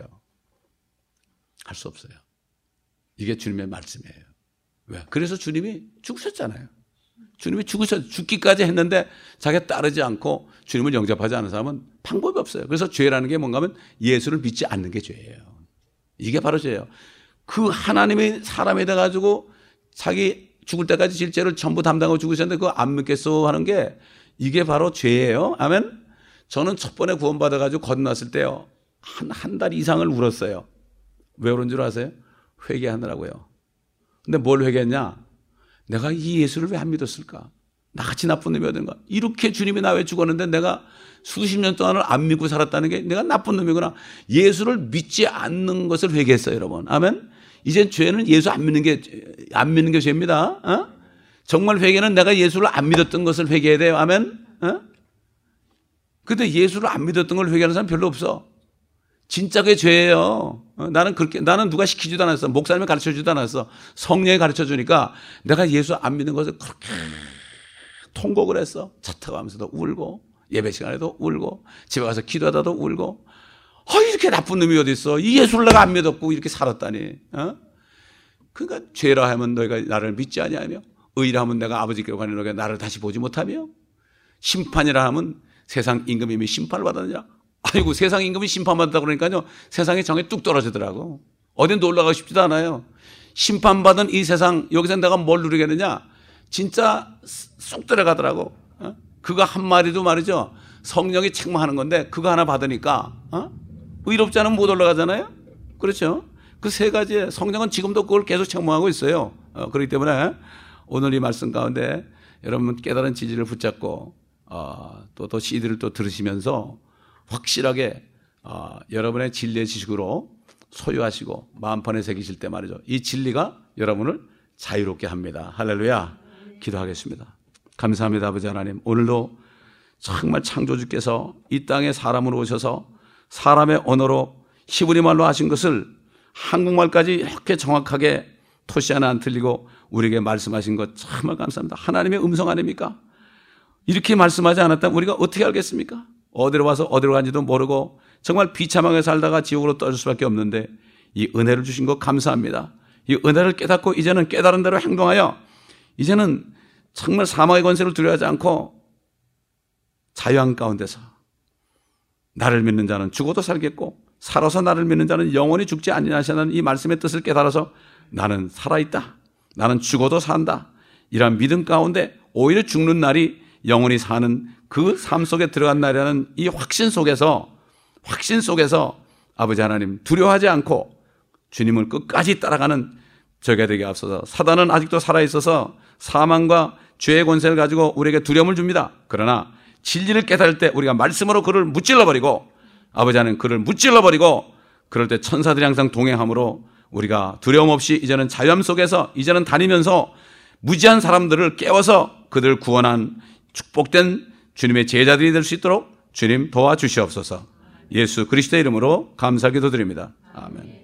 할 수 없어요. 이게 주님의 말씀이에요. 왜? 그래서 주님이 죽으셨잖아요. 주님이 죽으셨, 죽기까지 했는데 자기가 따르지 않고 주님을 영접하지 않은 사람은 방법이 없어요. 그래서 죄라는 게 뭔가 하면 예수를 믿지 않는 게 죄예요. 이게 바로 죄예요. 그 하나님이 사람이 돼가지고 자기 죽을 때까지 질 죄를 전부 담당하고 죽으셨는데 그거 안 믿겠어 하는 게 이게 바로 죄예요. 아멘. 저는 첫 번에 구원받아가지고 건넜을 때요. 한, 한 달 이상을 울었어요. 왜 그런 줄 아세요? 회개하느라고요. 근데 뭘 회개했냐? 내가 이 예수를 왜 안 믿었을까? 나같이 나쁜 놈이었는가? 이렇게 주님이 나 왜 죽었는데 내가 수십 년 동안을 안 믿고 살았다는 게 내가 나쁜 놈이구나. 예수를 믿지 않는 것을 회개했어요, 여러분. 아멘. 이제 죄는 예수 안 믿는 게, 안 믿는 게 죄입니다. 어? 정말 회개는 내가 예수를 안 믿었던 것을 회개해야 돼요. 아멘. 어? 근데 예수를 안 믿었던 걸 회개하는 사람 별로 없어. 진짜 그게 죄예요. 어? 나는 그렇게, 나는 누가 시키지도 않았어. 목사님이 가르쳐 주지도 않았어. 성령이 가르쳐 주니까 내가 예수 안 믿는 것을 그렇게 통곡을 했어. 차 타고 가면서도 울고, 예배 시간에도 울고, 집에 가서 기도하다도 울고, 어, 이렇게 나쁜 놈이 어딨어. 이 예수를 내가 안 믿었고 이렇게 살았다니. 어? 그러니까 죄라 하면 너희가 나를 믿지 아니하며, 의라 하면 내가 아버지께로 가는 너희가 나를 다시 보지 못하며, 심판이라 하면 세상 임금이 이미 심판을 받았느냐. 아이고, 세상 임금이 심판받았다 그러니까요, 세상의 정이 뚝 떨어지더라고. 어딘 놀러 가고 싶지도 않아요. 심판받은 이 세상, 여기서 내가 뭘 누리겠느냐? 진짜 쏙 들어가더라고. 어? 그거 한 마디도 말이죠. 성령이 책망하는 건데, 그거 하나 받으니까, 어? 의롭지 않으면 못 올라가잖아요? 그렇죠? 그 세 가지에 성령은 지금도 그걸 계속 책망하고 있어요. 어, 그렇기 때문에 오늘 이 말씀 가운데 여러분 깨달은 지지를 붙잡고, 어, 또, 또 씨디를 또 들으시면서 확실하게 어, 여러분의 진리의 지식으로 소유하시고 마음판에 새기실 때 말이죠. 이 진리가 여러분을 자유롭게 합니다. 할렐루야. 기도하겠습니다. 감사합니다, 아버지 하나님. 오늘도 정말 창조주께서 이 땅에 사람으로 오셔서 사람의 언어로 히브리 말로 하신 것을 한국말까지 이렇게 정확하게 토시 하나 안 틀리고 우리에게 말씀하신 것 정말 감사합니다. 하나님의 음성 아닙니까? 이렇게 말씀하지 않았다면 우리가 어떻게 알겠습니까? 어디로 와서 어디로 간지도 모르고 정말 비참하게 살다가 지옥으로 떨어질 수밖에 없는데 이 은혜를 주신 것 감사합니다. 이 은혜를 깨닫고 이제는 깨달은 대로 행동하여 이제는 정말 사망의 권세를 두려워하지 않고 자유한 가운데서 나를 믿는 자는 죽어도 살겠고 살아서 나를 믿는 자는 영원히 죽지 아니하시는 이 말씀의 뜻을 깨달아서 나는 살아있다. 나는 죽어도 산다. 이런 믿음 가운데 오히려 죽는 날이 영원히 사는 그 삶 속에 들어간 날이라는 이 확신 속에서 확신 속에서 아버지 하나님 두려워하지 않고 주님을 끝까지 따라가는 저희가 되게 앞서서 사단은 아직도 살아있어서 사망과 죄의 권세를 가지고 우리에게 두려움을 줍니다. 그러나 진리를 깨달을 때 우리가 말씀으로 그를 무찔러버리고 아버지 하나님 그를 무찔러버리고 그럴 때 천사들이 항상 동행함으로 우리가 두려움 없이 이제는 자유함 속에서 이제는 다니면서 무지한 사람들을 깨워서 그들을 구원한 축복된 주님의 제자들이 될 수 있도록 주님 도와주시옵소서. 예수 그리스도의 이름으로 감사기도 드립니다. 아멘.